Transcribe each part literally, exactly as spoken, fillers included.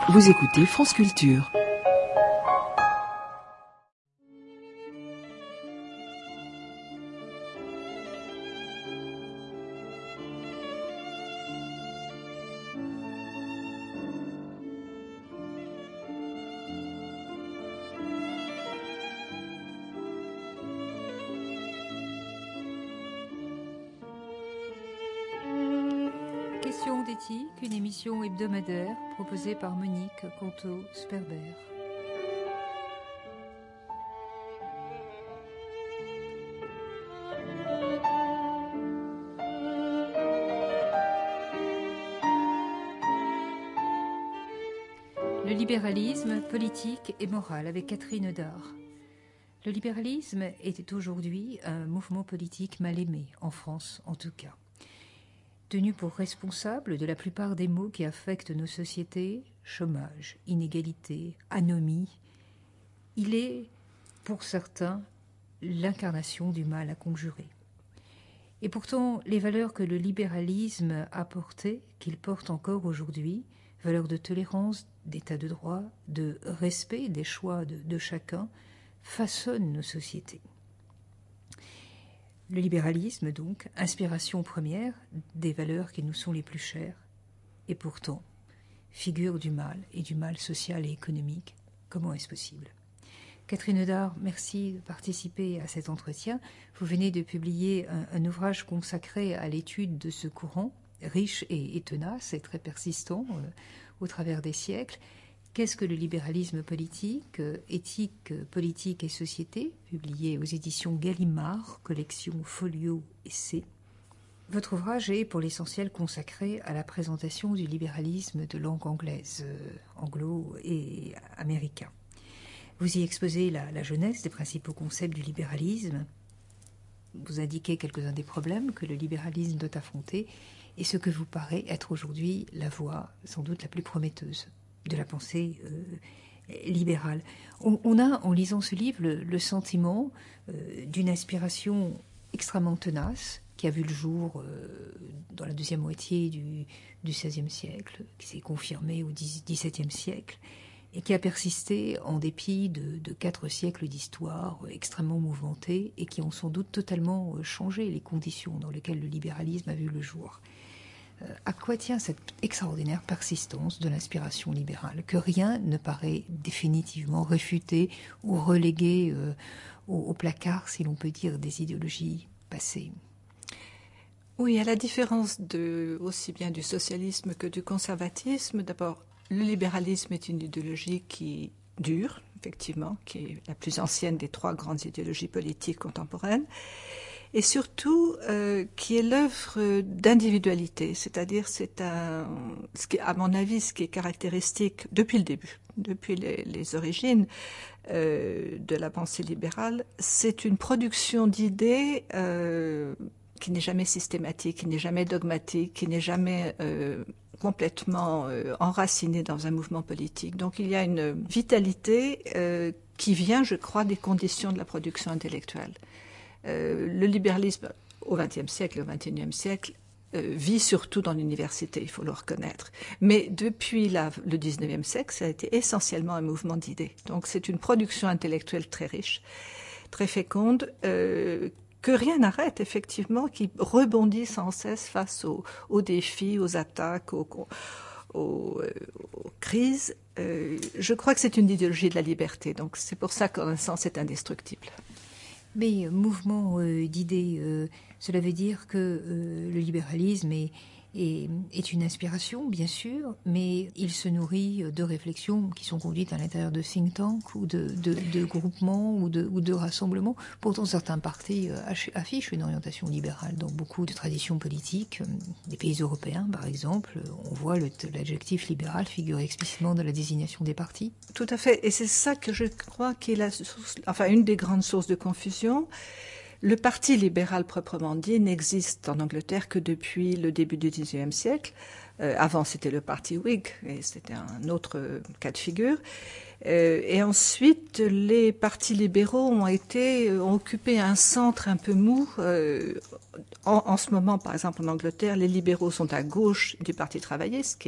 Vous écoutez France Culture. Question d'éthique, une émission hebdomadaire proposée par Monique Conto-Sperber. Le libéralisme politique et moral avec Catherine Dard. Le libéralisme est aujourd'hui un mouvement politique mal aimé, en France en tout cas. Tenu pour responsable de la plupart des maux qui affectent nos sociétés, chômage, inégalité, anomie, il est, pour certains, l'incarnation du mal à conjurer. Et pourtant, les valeurs que le libéralisme a portées, qu'il porte encore aujourd'hui, valeurs de tolérance, d'état de droit, de respect des choix de, de chacun, façonnent nos sociétés. Le libéralisme, donc, inspiration première des valeurs qui nous sont les plus chères, et pourtant, figure du mal, et du mal social et économique. Comment est-ce possible ? Catherine Dard, merci de participer à cet entretien. Vous venez de publier un, un ouvrage consacré à l'étude de ce courant, riche et, et tenace, et très persistant euh, au travers des siècles. Qu'est-ce que le libéralisme politique, éthique, politique et société, publié aux éditions Gallimard, collection Folio Essai. Votre ouvrage est pour l'essentiel consacré à la présentation du libéralisme de langue anglaise, euh, anglo et américain. Vous y exposez la, la jeunesse des principaux concepts du libéralisme. Vous indiquez quelques-uns des problèmes que le libéralisme doit affronter et ce que vous paraît être aujourd'hui la voie sans doute la plus prometteuse de la pensée euh, libérale. On, on a, en lisant ce livre, le, le sentiment euh, d'une aspiration extrêmement tenace qui a vu le jour euh, dans la deuxième moitié du, du seizième siècle, qui s'est confirmée au dix-septième siècle, et qui a persisté en dépit de, de quatre siècles d'histoire extrêmement mouvementée et qui ont sans doute totalement changé les conditions dans lesquelles le libéralisme a vu le jour. À quoi tient cette extraordinaire persistance de l'inspiration libérale, que rien ne paraît définitivement réfuter ou reléguer euh, au, au placard, si l'on peut dire, des idéologies passées ? Oui, à la différence de, aussi bien du socialisme que du conservatisme, d'abord, le libéralisme est une idéologie qui dure, effectivement, qui est la plus ancienne des trois grandes idéologies politiques contemporaines, et surtout euh, qui est l'œuvre d'individualité, c'est-à-dire c'est un, ce qui, à mon avis, ce qui est caractéristique depuis le début, depuis les, les origines euh, de la pensée libérale, c'est une production d'idées euh, qui n'est jamais systématique, qui n'est jamais dogmatique, qui n'est jamais euh, complètement euh, enracinée dans un mouvement politique. Donc il y a une vitalité euh, qui vient, je crois, des conditions de la production intellectuelle. Euh, le libéralisme au vingtième siècle et au vingt et unième siècle euh, vit surtout dans l'université, il faut le reconnaître. Mais depuis la, le dix-neuvième siècle, ça a été essentiellement un mouvement d'idées. Donc c'est une production intellectuelle très riche, très féconde, euh, que rien n'arrête, effectivement, qui rebondit sans cesse face aux, aux défis, aux attaques, aux, aux, euh, aux crises. Euh, je crois que c'est une idéologie de la liberté, donc c'est pour ça qu'en un sens c'est indestructible. Mais euh, mouvement euh, d'idées, euh, cela veut dire que euh, le libéralisme est, est, est une inspiration, bien sûr, mais il se nourrit de réflexions qui sont conduites à l'intérieur de think tanks ou de, de, de groupements ou de, ou de rassemblements. Pourtant, certains partis euh, affichent une orientation libérale dans beaucoup de traditions politiques. Des pays européens, par exemple, on voit le, l'adjectif libéral figurer explicitement dans la désignation des partis. Tout à fait, et c'est ça que je crois qui est la source, enfin une des grandes sources de confusion. Le parti libéral proprement dit n'existe en Angleterre que depuis le début du dix-neuvième siècle. Euh, avant, c'était le parti Whig, et c'était un autre euh, cas de figure. Euh, et ensuite, les partis libéraux ont été, euh, ont occupé un centre un peu mou. Euh, en, en ce moment, par exemple, en Angleterre, les libéraux sont à gauche du Parti travailliste, ce qui est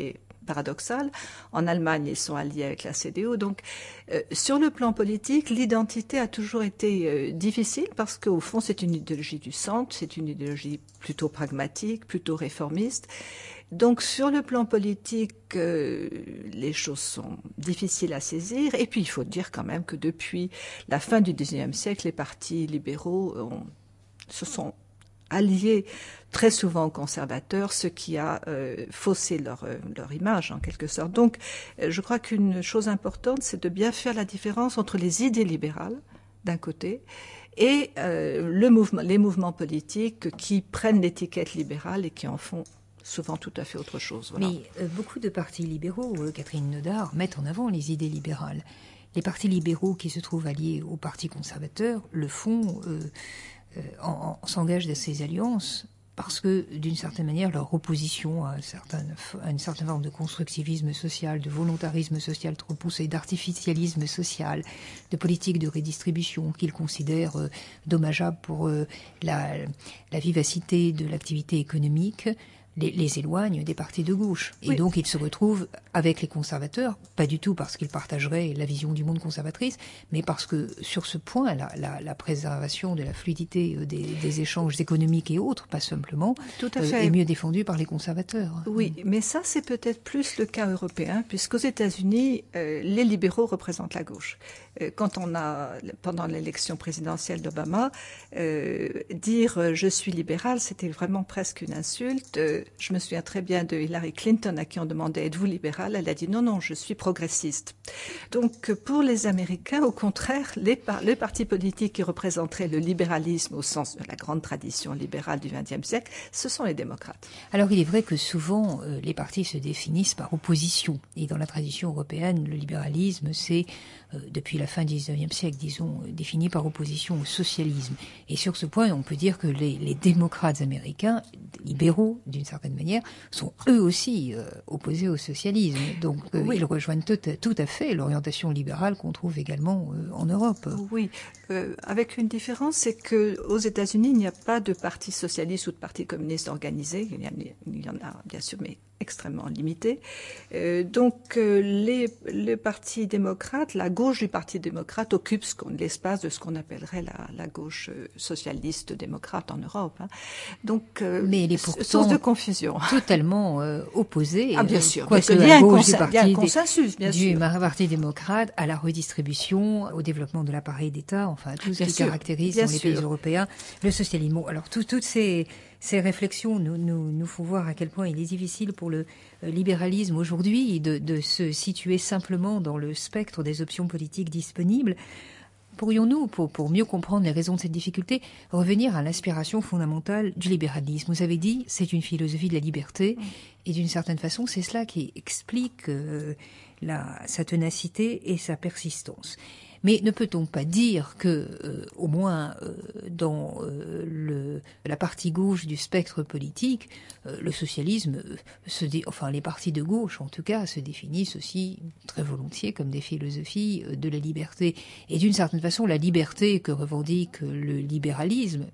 paradoxal. En Allemagne, ils sont alliés avec la C D U. Donc, euh, sur le plan politique, l'identité a toujours été euh, difficile parce qu'au fond, c'est une idéologie du centre, c'est une idéologie plutôt pragmatique, plutôt réformiste. Donc, sur le plan politique, euh, les choses sont difficiles à saisir. Et puis, il faut dire quand même que depuis la fin du dix-neuvième siècle, les partis libéraux ont, se sont alliés très souvent aux conservateurs, ce qui a euh, faussé leur, euh, leur image en quelque sorte. Donc, euh, je crois qu'une chose importante, c'est de bien faire la différence entre les idées libérales, d'un côté, et euh, le mouvement, les mouvements politiques qui prennent l'étiquette libérale et qui en font souvent tout à fait autre chose. Voilà. Mais euh, beaucoup de partis libéraux, euh, Catherine Nodard, mettent en avant les idées libérales. Les partis libéraux qui se trouvent alliés aux partis conservateurs le font, euh, euh, en, en, s'engagent dans ces alliances parce que, d'une certaine manière, leur opposition à, un certain, à une certaine forme de constructivisme social, de volontarisme social trop poussé, d'artificialisme social, de politique de redistribution qu'ils considèrent euh, dommageable pour euh, la, la vivacité de l'activité économique, Les, les éloignent des partis de gauche. Et oui. Donc ils se retrouvent avec les conservateurs, pas du tout parce qu'ils partageraient la vision du monde conservatrice, mais parce que sur ce point, la, la, la préservation de la fluidité des, des échanges économiques et autres, pas simplement, tout à fait. Euh, est mieux défendue par les conservateurs. Oui, mmh. mais ça c'est peut-être plus le cas européen, puisqu'aux États-Unis, euh, les libéraux représentent la gauche. Euh, quand on a, pendant l'élection présidentielle d'Obama, euh, dire euh, « je suis libéral », c'était vraiment presque une insulte. Euh, Je me souviens très bien de Hillary Clinton à qui on demandait « êtes-vous libéral ?» Elle a dit « non, non, je suis progressiste ». Donc pour les Américains, au contraire, les, par les partis politiques qui représenteraient le libéralisme au sens de la grande tradition libérale du vingtième siècle, ce sont les démocrates. Alors il est vrai que souvent euh, les partis se définissent par opposition. Et dans la tradition européenne, le libéralisme, c'est euh, depuis la fin du dix-neuvième siècle, disons, euh, défini par opposition au socialisme. Et sur ce point, on peut dire que les, les démocrates américains, libéraux d'une certaine manière, sont eux aussi euh, opposés au socialisme. Donc euh, oui. Ils rejoignent tout, tout à fait l'orientation libérale qu'on trouve également euh, en Europe. Oui, euh, avec une différence, c'est qu'aux États-Unis, il n'y a pas de parti socialiste ou de parti communiste organisé. Il y, a, il y en a bien sûr, mais extrêmement limité. Euh, donc euh, les, les partis démocrates, la gauche du parti démocrate occupe ce qu'on, l'espace de ce qu'on appellerait la, la gauche socialiste démocrate en Europe. Hein. Donc, euh, mais elle est pourtant source de confusion. Totalement euh, opposée. Ah bien sûr, quoi que il y a un, gauche consen- du y a un parti consensus, bien du sûr. Du parti démocrate à la redistribution, au développement de l'appareil d'État, enfin tout ce bien qui sûr, caractérise dans les sûr. pays européens le socialisme. Bon, alors tout, toutes ces Ces réflexions nous, nous, nous font voir à quel point il est difficile pour le euh, libéralisme aujourd'hui de, de se situer simplement dans le spectre des options politiques disponibles. Pourrions-nous, pour, pour mieux comprendre les raisons de cette difficulté, revenir à l'inspiration fondamentale du libéralisme ? Vous avez dit, c'est une philosophie de la liberté, et d'une certaine façon, c'est cela qui explique euh, la, sa ténacité et sa persistance. Mais ne peut-on pas dire que, euh, au moins euh, dans euh, le, la partie gauche du spectre politique, euh, le socialisme, euh, se dé, enfin les partis de gauche en tout cas, se définissent aussi très volontiers comme des philosophies euh, de la liberté. Et d'une certaine façon, la liberté que revendique le libéralisme,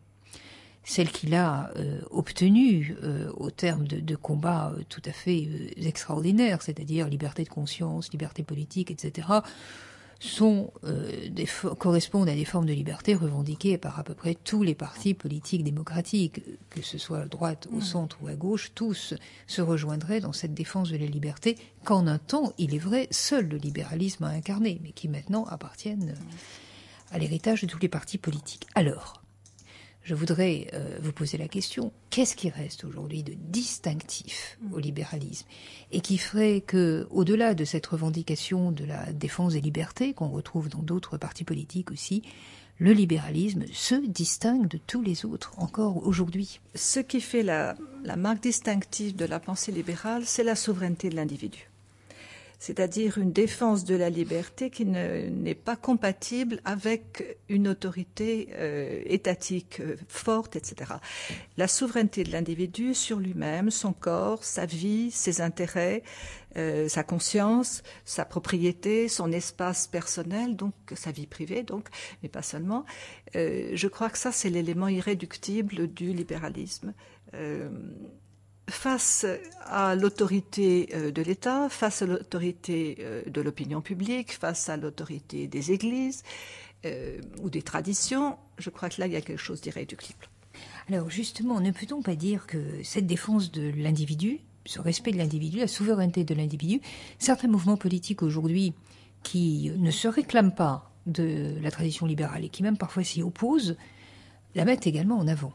celle qu'il a euh, obtenue euh, au terme de, de combats euh, tout à fait euh, extraordinaires, c'est-à-dire liberté de conscience, liberté politique, et cetera, sont, euh, des, correspondent à des formes de liberté revendiquées par à peu près tous les partis politiques démocratiques, que ce soit à droite, au centre ou à gauche, tous se rejoindraient dans cette défense de la liberté qu'en un temps, il est vrai, seul le libéralisme a incarné, mais qui maintenant appartiennent à l'héritage de tous les partis politiques. Alors, je voudrais euh, vous poser la question, qu'est-ce qui reste aujourd'hui de distinctif au libéralisme et qui ferait que, au-delà de cette revendication de la défense des libertés qu'on retrouve dans d'autres partis politiques aussi, le libéralisme se distingue de tous les autres encore aujourd'hui? Ce qui fait la, la marque distinctive de la pensée libérale, c'est la souveraineté de l'individu. C'est-à-dire une défense de la liberté qui ne, n'est pas compatible avec une autorité euh, étatique euh, forte, et cetera. La souveraineté de l'individu sur lui-même, son corps, sa vie, ses intérêts, euh, sa conscience, sa propriété, son espace personnel, donc sa vie privée, donc, mais pas seulement. Euh, je crois que ça, c'est l'élément irréductible du libéralisme. Euh, face à l'autorité de l'État, face à l'autorité de l'opinion publique, face à l'autorité des églises euh, ou des traditions, je crois que là, il y a quelque chose d'irréductible. Alors justement, ne peut-on pas dire que cette défense de l'individu, ce respect de l'individu, la souveraineté de l'individu, certains mouvements politiques aujourd'hui qui ne se réclament pas de la tradition libérale et qui même parfois s'y opposent, la mettent également en avant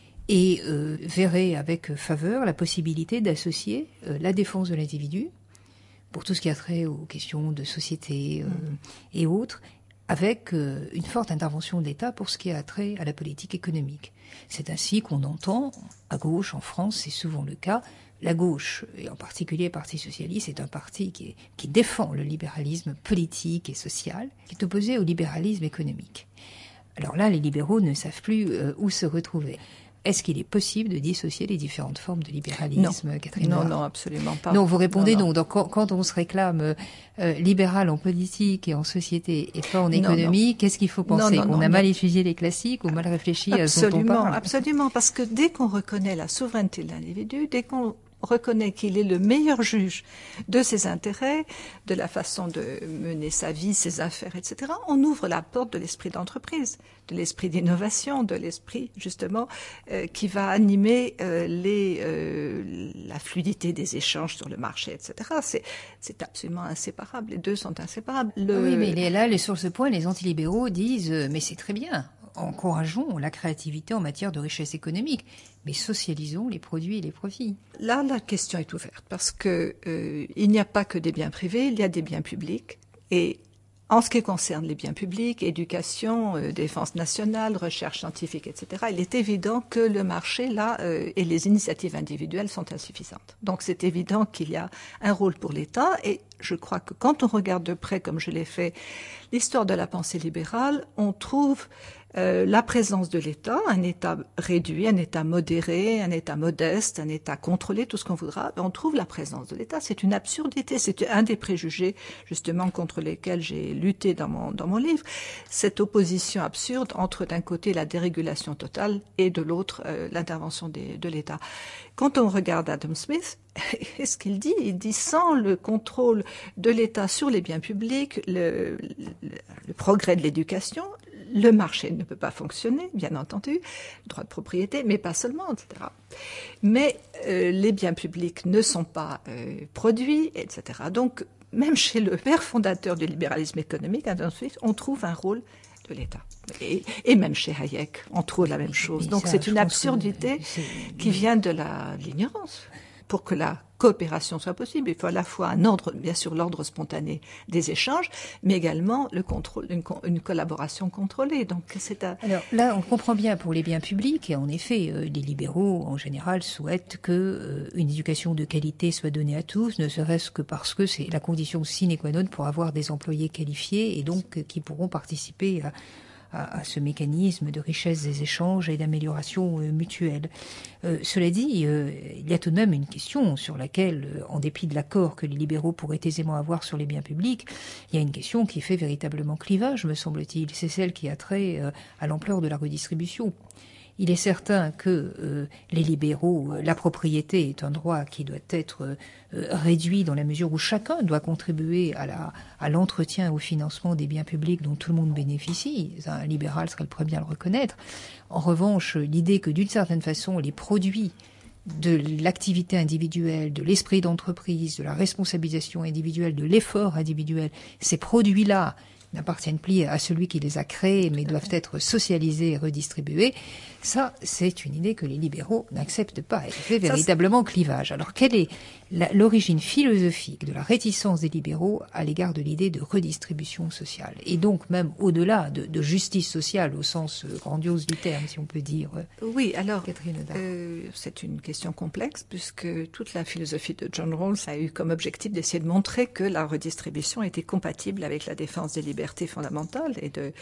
et euh, verraient avec faveur la possibilité d'associer euh, la défense de l'individu pour tout ce qui a trait aux questions de société euh, mmh. et autres, avec euh, une forte intervention de l'État pour ce qui a trait à la politique économique. C'est ainsi qu'on entend, à gauche, en France, c'est souvent le cas, la gauche, et en particulier le Parti socialiste, est un parti qui, est, qui défend le libéralisme politique et social, qui est opposé au libéralisme économique. Alors là, les libéraux ne savent plus euh, où se retrouver. Est-ce qu'il est possible de dissocier les différentes formes de libéralisme, non. Catherine Non, Loire? non, absolument pas. Non, vous répondez non, non. non. Donc, quand, quand on se réclame euh, libéral en politique et en société et pas en économie, qu'est-ce qu'il faut penser? non, non, Qu'on a non. mal étudié les classiques ou mal réfléchi absolument, à ce dont on parle? Absolument, parce que dès qu'on reconnaît la souveraineté de l'individu, dès qu'on reconnaît qu'il est le meilleur juge de ses intérêts, de la façon de mener sa vie, ses affaires, et cetera, on ouvre la porte de l'esprit d'entreprise, de l'esprit d'innovation, de l'esprit justement euh, qui va animer euh, les, euh, la fluidité des échanges sur le marché, et cetera. C'est, c'est absolument inséparable. Les deux sont inséparables. Le... Oui, mais là, les, sur ce point, les antilibéraux disent euh, mais c'est très bien. Encourageons la créativité en matière de richesse économique, mais socialisons les produits et les profits. Là, la question est ouverte parce que euh, il n'y a pas que des biens privés, il y a des biens publics. Et en ce qui concerne les biens publics, éducation, euh, défense nationale, recherche scientifique, et cetera, il est évident que le marché, là, euh, et les initiatives individuelles sont insuffisantes. Donc, c'est évident qu'il y a un rôle pour l'État. Et je crois que quand on regarde de près, comme je l'ai fait, l'histoire de la pensée libérale, on trouve Euh, la présence de l'État, un État réduit, un État modéré, un État modeste, un État contrôlé, tout ce qu'on voudra, on trouve la présence de l'État. C'est une absurdité, c'est un des préjugés justement contre lesquels j'ai lutté dans mon, dans mon livre, cette opposition absurde entre d'un côté la dérégulation totale et de l'autre euh, l'intervention des, de l'État. Quand on regarde Adam Smith, qu'est-ce qu'il dit? Il dit sans le contrôle de l'État sur les biens publics, le, le, le progrès de l'éducation, le marché ne peut pas fonctionner, bien entendu, le droit de propriété, mais pas seulement, et cetera. Mais euh, les biens publics ne sont pas euh, produits, et cetera. Donc, même chez le père fondateur du libéralisme économique, Adam Smith, on trouve un rôle de l'État. Et, et même chez Hayek, on trouve la même chose. Donc, ça, c'est une absurdité qui vient de la, de l'ignorance. Pour que la coopération soit possible, il faut à la fois un ordre, bien sûr l'ordre spontané des échanges, mais également le contrôle, une, une collaboration contrôlée. Donc c'est un... Alors là, on comprend bien pour les biens publics, et en effet, euh, les libéraux en général souhaitent que euh, une éducation de qualité soit donnée à tous, ne serait-ce que parce que c'est la condition sine qua non pour avoir des employés qualifiés et donc euh, qui pourront participer à À, à ce mécanisme de richesse des échanges et d'amélioration euh, mutuelle. Euh, cela dit, euh, il y a tout de même une question sur laquelle, euh, en dépit de l'accord que les libéraux pourraient aisément avoir sur les biens publics, il y a une question qui fait véritablement clivage, me semble-t-il. C'est celle qui a trait euh, à l'ampleur de la redistribution. Il est certain que euh, les libéraux, euh, la propriété est un droit qui doit être euh, réduit dans la mesure où chacun doit contribuer à, la, à l'entretien et au financement des biens publics dont tout le monde bénéficie. Un libéral serait le premier à le reconnaître. En revanche, l'idée que d'une certaine façon les produits de l'activité individuelle, de l'esprit d'entreprise, de la responsabilisation individuelle, de l'effort individuel, ces produits-là n'appartiennent plus à celui qui les a créés, mais doivent être socialisés et redistribués. Ça, c'est une idée que les libéraux n'acceptent pas. Elle fait véritablement clivage. Alors, quelle est la, l'origine philosophique de la réticence des libéraux à l'égard de l'idée de redistribution sociale? Et donc, même au-delà de, de justice sociale, au sens grandiose du terme, si on peut dire. Oui, alors, Catherine euh, c'est une question complexe, puisque toute la philosophie de John Rawls a eu comme objectif d'essayer de montrer que la redistribution était compatible avec la défense des libéraux. libertés fondamentales. Et de,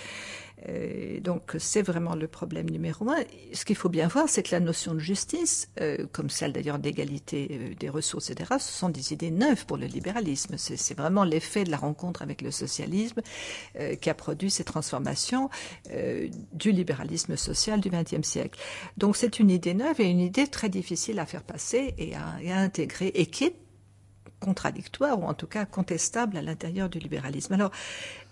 euh, donc, c'est vraiment le problème numéro un. Ce qu'il faut bien voir, c'est que la notion de justice, euh, comme celle d'ailleurs d'égalité euh, des ressources, et cetera, ce sont des idées neuves pour le libéralisme. C'est, c'est vraiment l'effet de la rencontre avec le socialisme euh, qui a produit ces transformations euh, du libéralisme social du vingtième siècle. Donc, c'est une idée neuve et une idée très difficile à faire passer et à, et à intégrer, et qui est contradictoire, ou en tout cas contestable à l'intérieur du libéralisme. Alors, pourquoi ?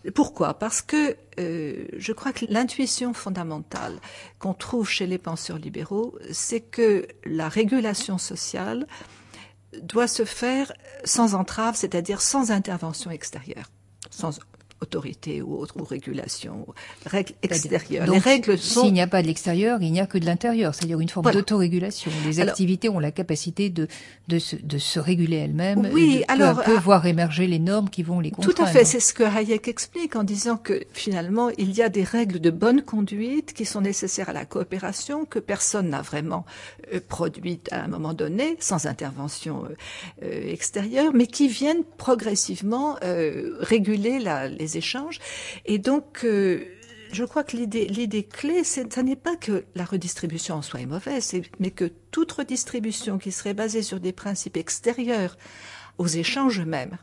Parce que euh, je crois que l'intuition fondamentale qu'on trouve chez les penseurs libéraux, c'est que la régulation sociale doit se faire sans entrave, c'est-à-dire sans intervention extérieure, sans autorité ou autre, ou régulation, règles extérieures. Donc, les règles sont... S'il n'y a pas de l'extérieur, il n'y a que de l'intérieur, c'est-à-dire une forme voilà. d'autorégulation. Les alors, activités ont la capacité de, de, se, de se réguler elles-mêmes, oui, et de alors, peu à peu à, voir émerger les normes qui vont les contraindre. Tout à fait, c'est ce que Hayek explique en disant que finalement, il y a des règles de bonne conduite qui sont nécessaires à la coopération, que personne n'a vraiment euh, produites à un moment donné, sans intervention euh, euh, extérieure, mais qui viennent progressivement euh, réguler la, les échanges. Et donc, euh, je crois que l'idée, l'idée clé, c'est, ça n'est pas que la redistribution en soi est mauvaise, c'est, mais que toute redistribution qui serait basée sur des principes extérieurs aux échanges eux-mêmes,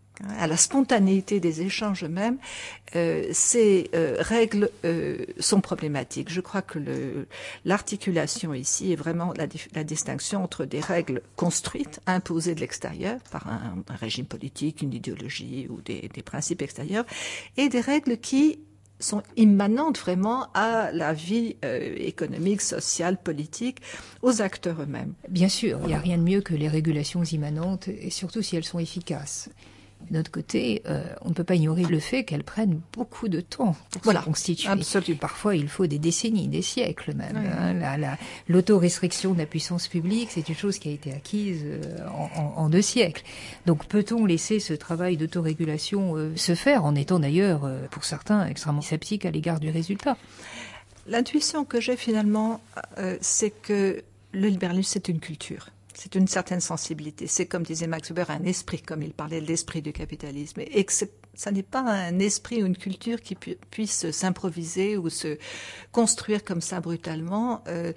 à la spontanéité des échanges eux-mêmes, euh, ces euh, règles euh, sont problématiques. Je crois que le, l'articulation ici est vraiment la, la distinction entre des règles construites, imposées de l'extérieur par un, un régime politique, une idéologie ou des, des principes extérieurs, et des règles qui sont immanentes vraiment à la vie euh, économique, sociale, politique, aux acteurs eux-mêmes. Bien sûr, il n'y a rien de mieux que les régulations immanentes, et surtout si elles sont efficaces. De notre côté, euh, on ne peut pas ignorer le fait qu'elles prennent beaucoup de temps pour voilà, se constituer. Absolument. Parfois, il faut des décennies, des siècles même. Oui. Hein. La, la, l'autorestriction de la puissance publique, c'est une chose qui a été acquise euh, en, en, en deux siècles. Donc, peut-on laisser ce travail d'autorégulation euh, se faire, en étant d'ailleurs, euh, pour certains, extrêmement sceptiques à l'égard du résultat ? L'intuition que j'ai finalement, euh, c'est que le libéralisme, c'est une culture. C'est une certaine sensibilité. C'est, comme disait Max Weber, un esprit, comme il parlait de l'esprit du capitalisme. Et que c'est, ça n'est pas un esprit ou une culture qui pu, puisse s'improviser ou se construire comme ça brutalement. Euh,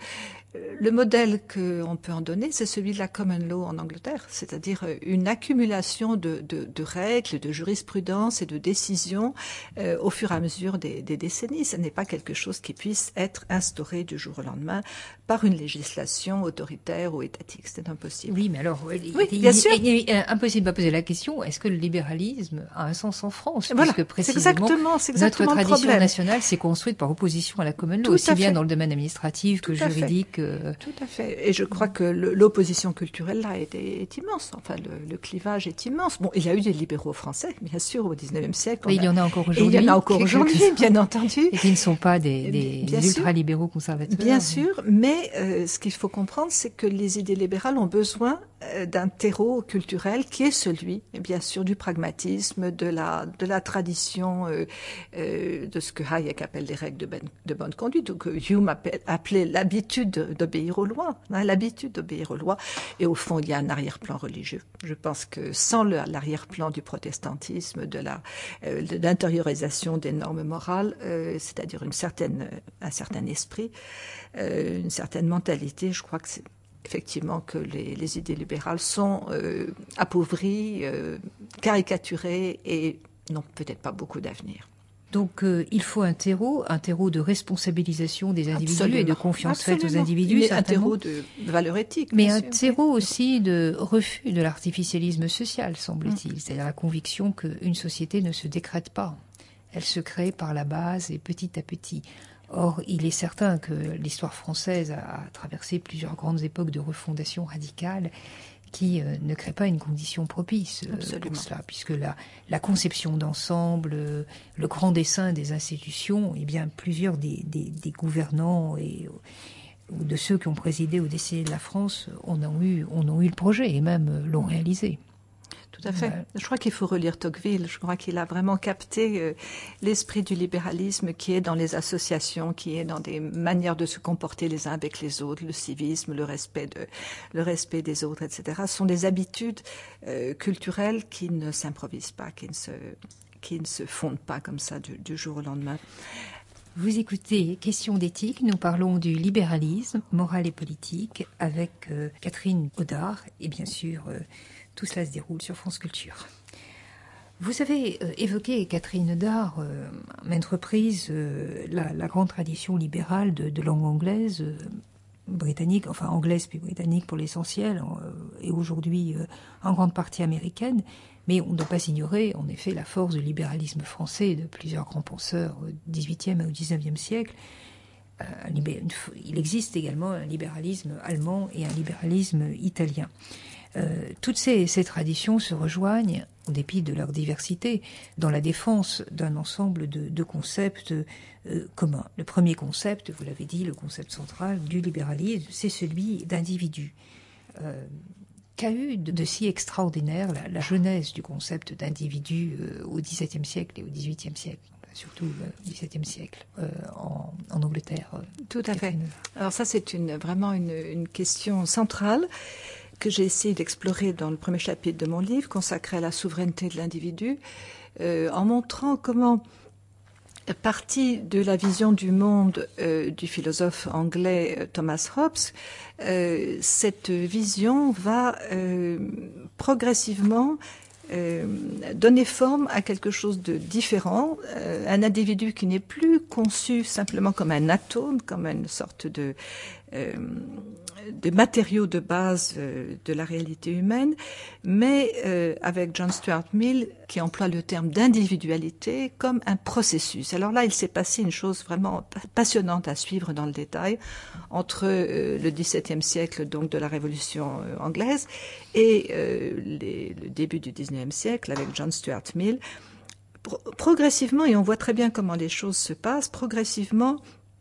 le modèle qu'on peut en donner, c'est celui de la common law en Angleterre, c'est-à-dire une accumulation de, de, de règles, de jurisprudence et de décisions euh, au fur et à mesure des, des décennies. Ce n'est pas quelque chose qui puisse être instauré du jour au lendemain par une législation autoritaire ou étatique. C'est impossible. Oui, mais alors, oui, il, bien il, sûr. Il, il est impossible de poser la question, est-ce que le libéralisme a un sens en France ? Voilà, puisque précisément, c'est exactement, c'est exactement notre tradition le nationale s'est construite par opposition à la common law, Tout aussi bien fait. dans le domaine administratif que Tout juridique. Tout à fait. Et je crois que le, l'opposition culturelle là est, est immense. Enfin, le, le clivage est immense. Bon, il y a eu des libéraux français, bien sûr, au dix-neuvième siècle. Mais il y en a encore aujourd'hui. Et il y en a encore aujourd'hui, bien entendu. Et qui ne sont pas des, des, des ultra-libéraux conservateurs. Bien sûr, mais euh, ce qu'il faut comprendre, c'est que les idées libérales ont besoin euh, d'un terreau culturel qui est celui, bien sûr, du pragmatisme, de la, de la tradition, euh, euh, de ce que Hayek appelle les règles de, ben, de bonne conduite, ou que Hume appelle, appelait l'habitude d'obéir aux lois, hein, l'habitude d'obéir aux lois. Et au fond, il y a un arrière-plan religieux. Je pense que sans le, l'arrière-plan du protestantisme, de la, euh, de l'intériorisation des normes morales, euh, c'est-à-dire une certaine, un certain esprit, euh, une certaine mentalité, je crois que c'est effectivement que les, les idées libérales sont euh, appauvries, euh, caricaturées et n'ont peut-être pas beaucoup d'avenir. Donc euh, il faut un terreau, un terreau de responsabilisation des individus Absolument. Et de confiance Absolument. faite aux individus. Un terreau de valeurs éthiques. Mais un sûr. terreau aussi de refus de l'artificialisme social, semble-t-il. Mmh. C'est-à-dire la conviction qu'une société ne se décrète pas. Elle se crée par la base et petit à petit. Or, il est certain que l'histoire française a traversé plusieurs grandes époques de refondation radicale qui euh, ne crée pas une condition propice euh, pour cela, puisque la, la conception d'ensemble, euh, le grand dessein des institutions, eh bien, plusieurs des, des, des gouvernants et ou de ceux qui ont présidé au décennies de la France en ont eu, en ont eu le projet et même euh, l'ont réalisé. Tout à fait. Je crois qu'il faut relire Tocqueville. Je crois qu'il a vraiment capté euh, l'esprit du libéralisme qui est dans les associations, qui est dans des manières de se comporter les uns avec les autres, le civisme, le respect de, le respect des autres, et cetera. Ce sont des habitudes euh, culturelles qui ne s'improvisent pas, qui ne se, qui ne se fondent pas comme ça du, du jour au lendemain. Vous écoutez Questions d'éthique, nous parlons du libéralisme, moral et politique, avec euh, Catherine Audard, et bien sûr, euh, tout cela se déroule sur France Culture. Vous avez euh, évoqué, Catherine Audard, euh, maintes reprises, euh, la, la grande tradition libérale de, de langue anglaise, euh, britannique, enfin anglaise puis britannique pour l'essentiel, euh, et aujourd'hui euh, en grande partie américaine. Mais on ne doit pas ignorer, en effet, la force du libéralisme français et de plusieurs grands penseurs au dix-huitième et au dix-neuvième siècle. Euh, il existe également un libéralisme allemand et un libéralisme italien. Euh, toutes ces, ces traditions se rejoignent, en dépit de leur diversité, dans la défense d'un ensemble de, de concepts euh, communs. Le premier concept, vous l'avez dit, le concept central du libéralisme, c'est celui d'individu. Euh, Qu'a eu de, de si extraordinaire la, la genèse du concept d'individu euh, au dix-septième siècle et au dix-huitième siècle, surtout euh, au dix-septième siècle, euh, en, en Angleterre. Euh, Tout à fait. Alors ça, c'est une, vraiment une, une question centrale que j'ai essayé d'explorer dans le premier chapitre de mon livre, consacré à la souveraineté de l'individu, euh, en montrant comment, partie de la vision du monde euh, du philosophe anglais euh, Thomas Hobbes, euh, cette vision va euh, progressivement euh, donner forme à quelque chose de différent, euh, un individu qui n'est plus conçu simplement comme un atome, comme une sorte de euh, de matériaux de base euh, de la réalité humaine, mais euh, avec John Stuart Mill qui emploie le terme d'individualité comme un processus. Alors là, il s'est passé une chose vraiment passionnante à suivre dans le détail entre euh, le dix-septième siècle, donc de la Révolution euh, anglaise, et euh, les, le début du dix-neuvième siècle avec John Stuart Mill. Pro- progressivement, et on voit très bien comment les choses se passent, progressivement,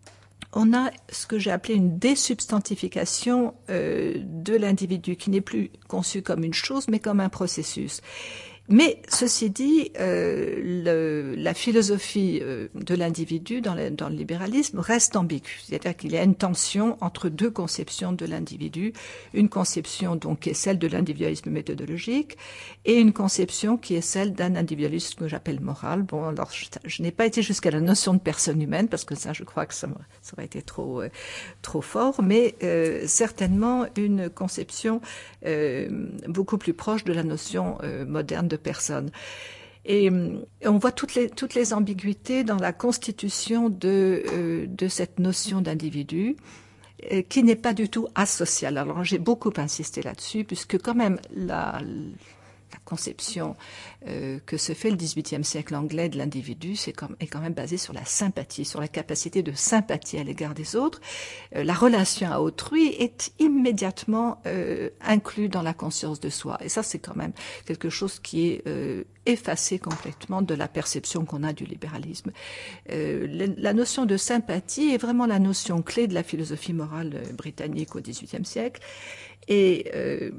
on a ce que j'ai appelé une désubstantification euh, de l'individu, qui n'est plus conçu comme une chose, mais comme un processus. Mais ceci dit, euh, le, la philosophie euh, de l'individu dans le, dans le libéralisme reste ambiguë. C'est-à-dire qu'il y a une tension entre deux conceptions de l'individu, une conception donc qui est celle de l'individualisme méthodologique et une conception qui est celle d'un individualisme que j'appelle moral. Bon, alors je, je n'ai pas été jusqu'à la notion de personne humaine parce que ça, je crois que ça, ça aurait été trop euh, trop fort, mais euh, certainement une conception euh, beaucoup plus proche de la notion euh, moderne de personne. Et on voit toutes les, toutes les ambiguïtés dans la constitution de, euh, de cette notion d'individu euh, qui n'est pas du tout asociale. Alors j'ai beaucoup insisté là-dessus puisque quand même la, la conception euh, que se fait le dix-huitième siècle anglais de l'individu c'est quand, est quand même basée sur la sympathie, sur la capacité de sympathie à l'égard des autres. Euh, la relation à autrui est immédiatement euh, inclus dans la conscience de soi. Et ça, c'est quand même quelque chose qui est euh, effacé complètement de la perception qu'on a du libéralisme. Euh, la, la notion de sympathie est vraiment la notion clé de la philosophie morale britannique au dix-huitième siècle. Et euh,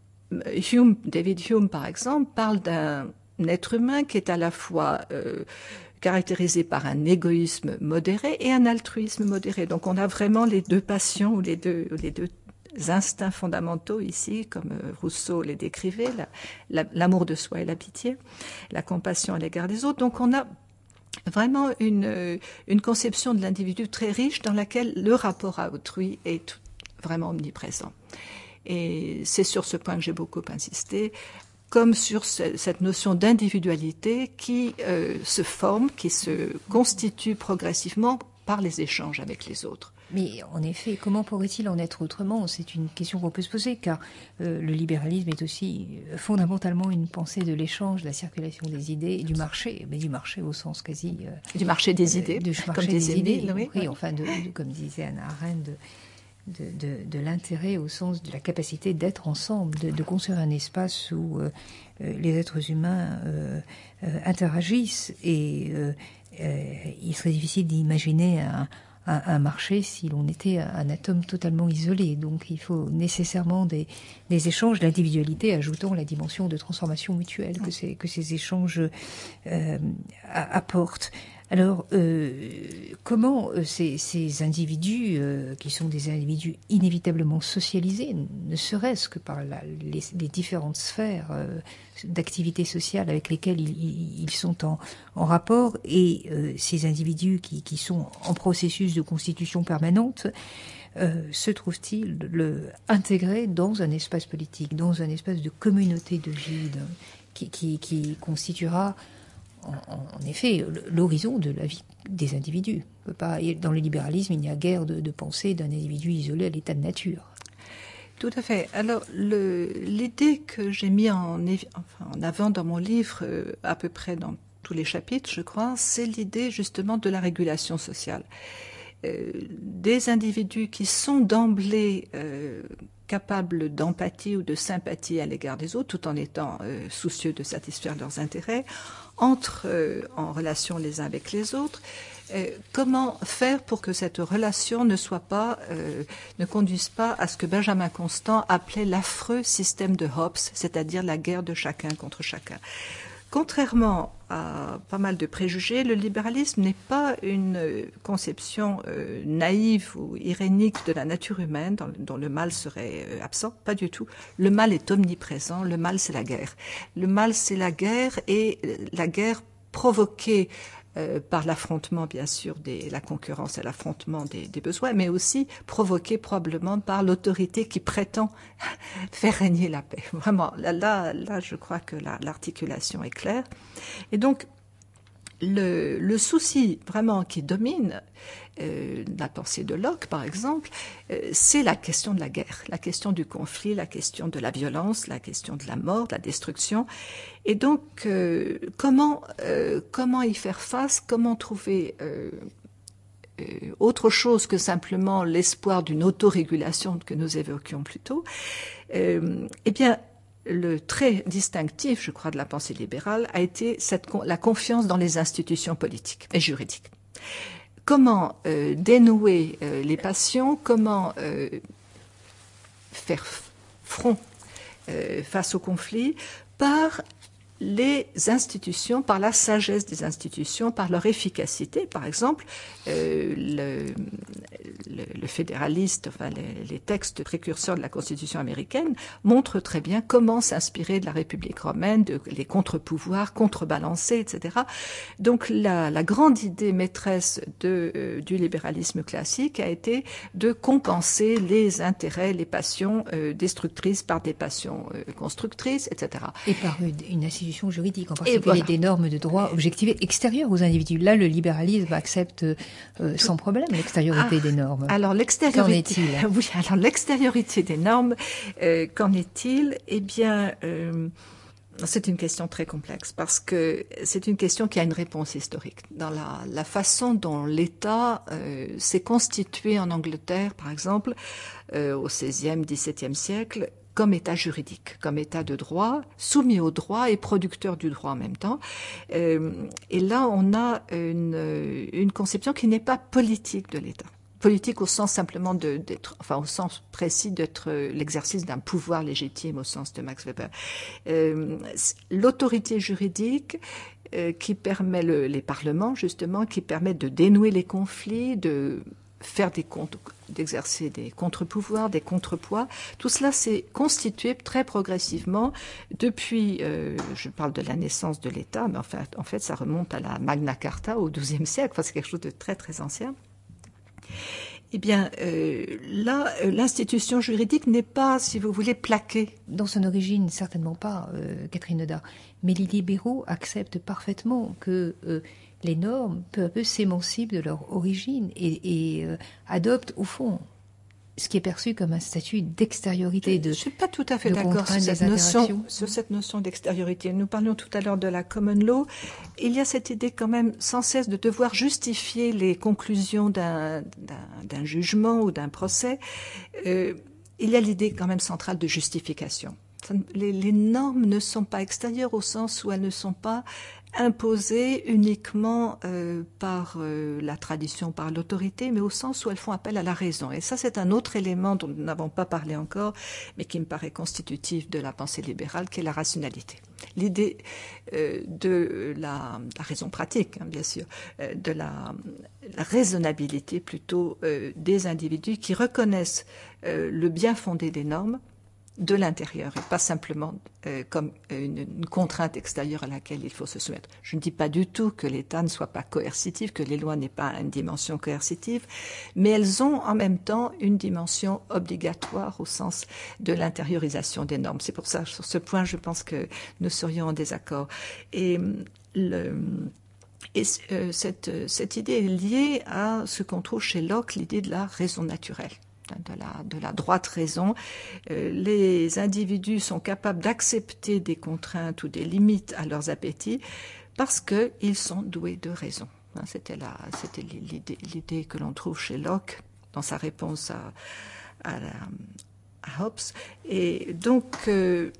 Hume, David Hume, par exemple, parle d'un être humain qui est à la fois euh, caractérisé par un égoïsme modéré et un altruisme modéré. Donc on a vraiment les deux passions ou les deux, les deux instincts fondamentaux ici, comme Rousseau les décrivait, la, la, l'amour de soi et la pitié, la compassion à l'égard des autres. Donc on a vraiment une, une conception de l'individu très riche dans laquelle le rapport à autrui est tout, vraiment omniprésent. Et c'est sur ce point que j'ai beaucoup insisté, comme sur ce, cette notion d'individualité qui euh, se forme, qui se constitue progressivement par les échanges avec les autres. Mais en effet, comment pourrait-il en être autrement? C'est une question qu'on peut se poser, car euh, le libéralisme est aussi fondamentalement une pensée de l'échange, de la circulation des idées, et du marché, mais du marché au sens quasi... Euh, du marché des idées, euh, du marché comme des idées, idées oui, oui, enfin, de, de, comme disait Hannah Arendt, de, De, de, de l'intérêt au sens de la capacité d'être ensemble, de, de construire un espace où euh, euh, les êtres humains euh, euh, interagissent. Et euh, euh, il serait difficile d'imaginer un, un, un marché si l'on était un atome totalement isolé. Donc il faut nécessairement des, des échanges, l'individualité ajoutant la dimension de transformation mutuelle que ces, que ces échanges euh, apportent. Alors, euh, comment euh, ces, ces individus, euh, qui sont des individus inévitablement socialisés, ne serait-ce que par la, les, les différentes sphères euh, d'activité sociale avec lesquelles ils, ils sont en, en rapport, et euh, ces individus qui, qui sont en processus de constitution permanente, euh, se trouvent-ils le, intégrés dans un espace politique, dans un espace de communauté de vie qui, qui, qui constituera En, en effet, l'horizon de la vie des individus. On peut pas, dans le libéralisme, il n'y a guère de, de pensée d'un individu isolé à l'état de nature. Tout à fait. Alors, l'idée que j'ai mis en, enfin, en avant dans mon livre, euh, à peu près dans tous les chapitres, je crois, c'est l'idée justement de la régulation sociale. Euh, des individus qui sont d'emblée euh, capables d'empathie ou de sympathie à l'égard des autres, tout en étant euh, soucieux de satisfaire leurs intérêts, entrent euh, en relation les uns avec les autres. Euh, comment faire pour que cette relation ne soit pas, euh, ne conduise pas à ce que Benjamin Constant appelait l'affreux système de Hobbes, c'est-à-dire la guerre de chacun contre chacun. Contrairement à pas mal de préjugés, le libéralisme n'est pas une conception euh, naïve ou irénique de la nature humaine dans, dont le mal serait euh, absent, pas du tout. Le mal est omniprésent, le mal c'est la guerre. Le mal c'est la guerre et la guerre provoquée Euh, par l'affrontement, bien sûr, des, la concurrence et l'affrontement des, des besoins, mais aussi provoqué probablement par l'autorité qui prétend faire régner la paix. Vraiment, là, là, là je crois que l'articulation est claire. Et donc, le, le souci vraiment qui domine euh, la pensée de Locke, par exemple, euh, c'est la question de la guerre, la question du conflit, la question de la violence, la question de la mort, de la destruction. Et donc, euh, comment, euh, comment y faire face, comment trouver euh, euh, autre chose que simplement l'espoir d'une autorégulation que nous évoquions plus tôt. Euh, eh bien, le trait distinctif, je crois, de la pensée libérale a été cette, la confiance dans les institutions politiques et juridiques. Comment euh, dénouer euh, les passions, comment euh, faire front euh, face au conflit par les institutions, par la sagesse des institutions, par leur efficacité. Par exemple, euh, le, le, le fédéraliste, enfin les, les textes précurseurs de la Constitution américaine montrent très bien comment s'inspirer de la République romaine, de les contre-pouvoirs, contrebalancer, et cetera. Donc la, la grande idée maîtresse de, euh, du libéralisme classique a été de compenser les intérêts, les passions euh, destructrices par des passions euh, constructrices, et cetera. Et par une, une institution juridique, en particulier voilà. des normes de droit objectivées extérieures aux individus. Là, le libéralisme accepte euh, sans problème l'extériorité ah, des normes. Alors l'extériorité, qu'en est-il? Oui, alors l'extériorité des normes, euh, qu'en est-il? Eh bien, euh, c'est une question très complexe parce que c'est une question qui a une réponse historique. Dans la, la façon dont l'État euh, s'est constitué en Angleterre, par exemple, euh, au seizième, dix-septième siècle, comme État juridique, comme État de droit, soumis au droit et producteur du droit en même temps. Euh, et là, on a une, une conception qui n'est pas politique de l'État. Politique au sens simplement de, d'être, enfin au sens précis d'être l'exercice d'un pouvoir légitime au sens de Max Weber. Euh, l'autorité juridique euh, qui permet le, les parlements justement, qui permet de dénouer les conflits, de faire des comptes, d'exercer des contre-pouvoirs, des contrepoids. Tout cela s'est constitué très progressivement depuis, euh, je parle de la naissance de l'État, mais enfin, en fait, ça remonte à la Magna Carta au douzième siècle, enfin, c'est quelque chose de très, très ancien. Eh bien, euh, là, euh, l'institution juridique n'est pas, si vous voulez, plaquée. Dans son origine, certainement pas, euh, Catherine Nodard. Mais les libéraux acceptent parfaitement que euh, les normes, peu à peu, s'émancipent de leur origine et, et euh, adoptent, au fond, ce qui est perçu comme un statut d'extériorité. De, je ne suis pas tout à fait d'accord sur cette, notion, sur cette notion d'extériorité. Nous parlions tout à l'heure de la common law. Il y a cette idée quand même sans cesse de devoir justifier les conclusions d'un, d'un, d'un jugement ou d'un procès. Euh, il y a l'idée quand même centrale de justification. Ça, les, les normes ne sont pas extérieures au sens où elles ne sont pas imposées uniquement euh, par euh, la tradition, par l'autorité, mais au sens où elles font appel à la raison. Et ça, c'est un autre élément dont nous n'avons pas parlé encore, mais qui me paraît constitutif de la pensée libérale, qui est la rationalité. L'idée euh, de la, la raison pratique, hein, bien sûr, euh, de la, la raisonnabilité plutôt euh, des individus qui reconnaissent euh, le bien fondé des normes de l'intérieur et pas simplement euh, comme une, une contrainte extérieure à laquelle il faut se soumettre. Je ne dis pas du tout que l'État ne soit pas coercitif, que les lois n'aient pas une dimension coercitive, mais elles ont en même temps une dimension obligatoire au sens de l'intériorisation des normes. C'est pour ça, sur ce point, je pense que nous serions en désaccord. Et le... Et euh, cette, cette idée est liée à ce qu'on trouve chez Locke, l'idée de la raison naturelle. De la, de la droite raison. Euh, les individus sont capables d'accepter des contraintes ou des limites à leurs appétits parce qu'ils sont doués de raison. Hein, c'était la, c'était l'idée, l'idée que l'on trouve chez Locke dans sa réponse à, à, la, à Hobbes. Et donc, euh,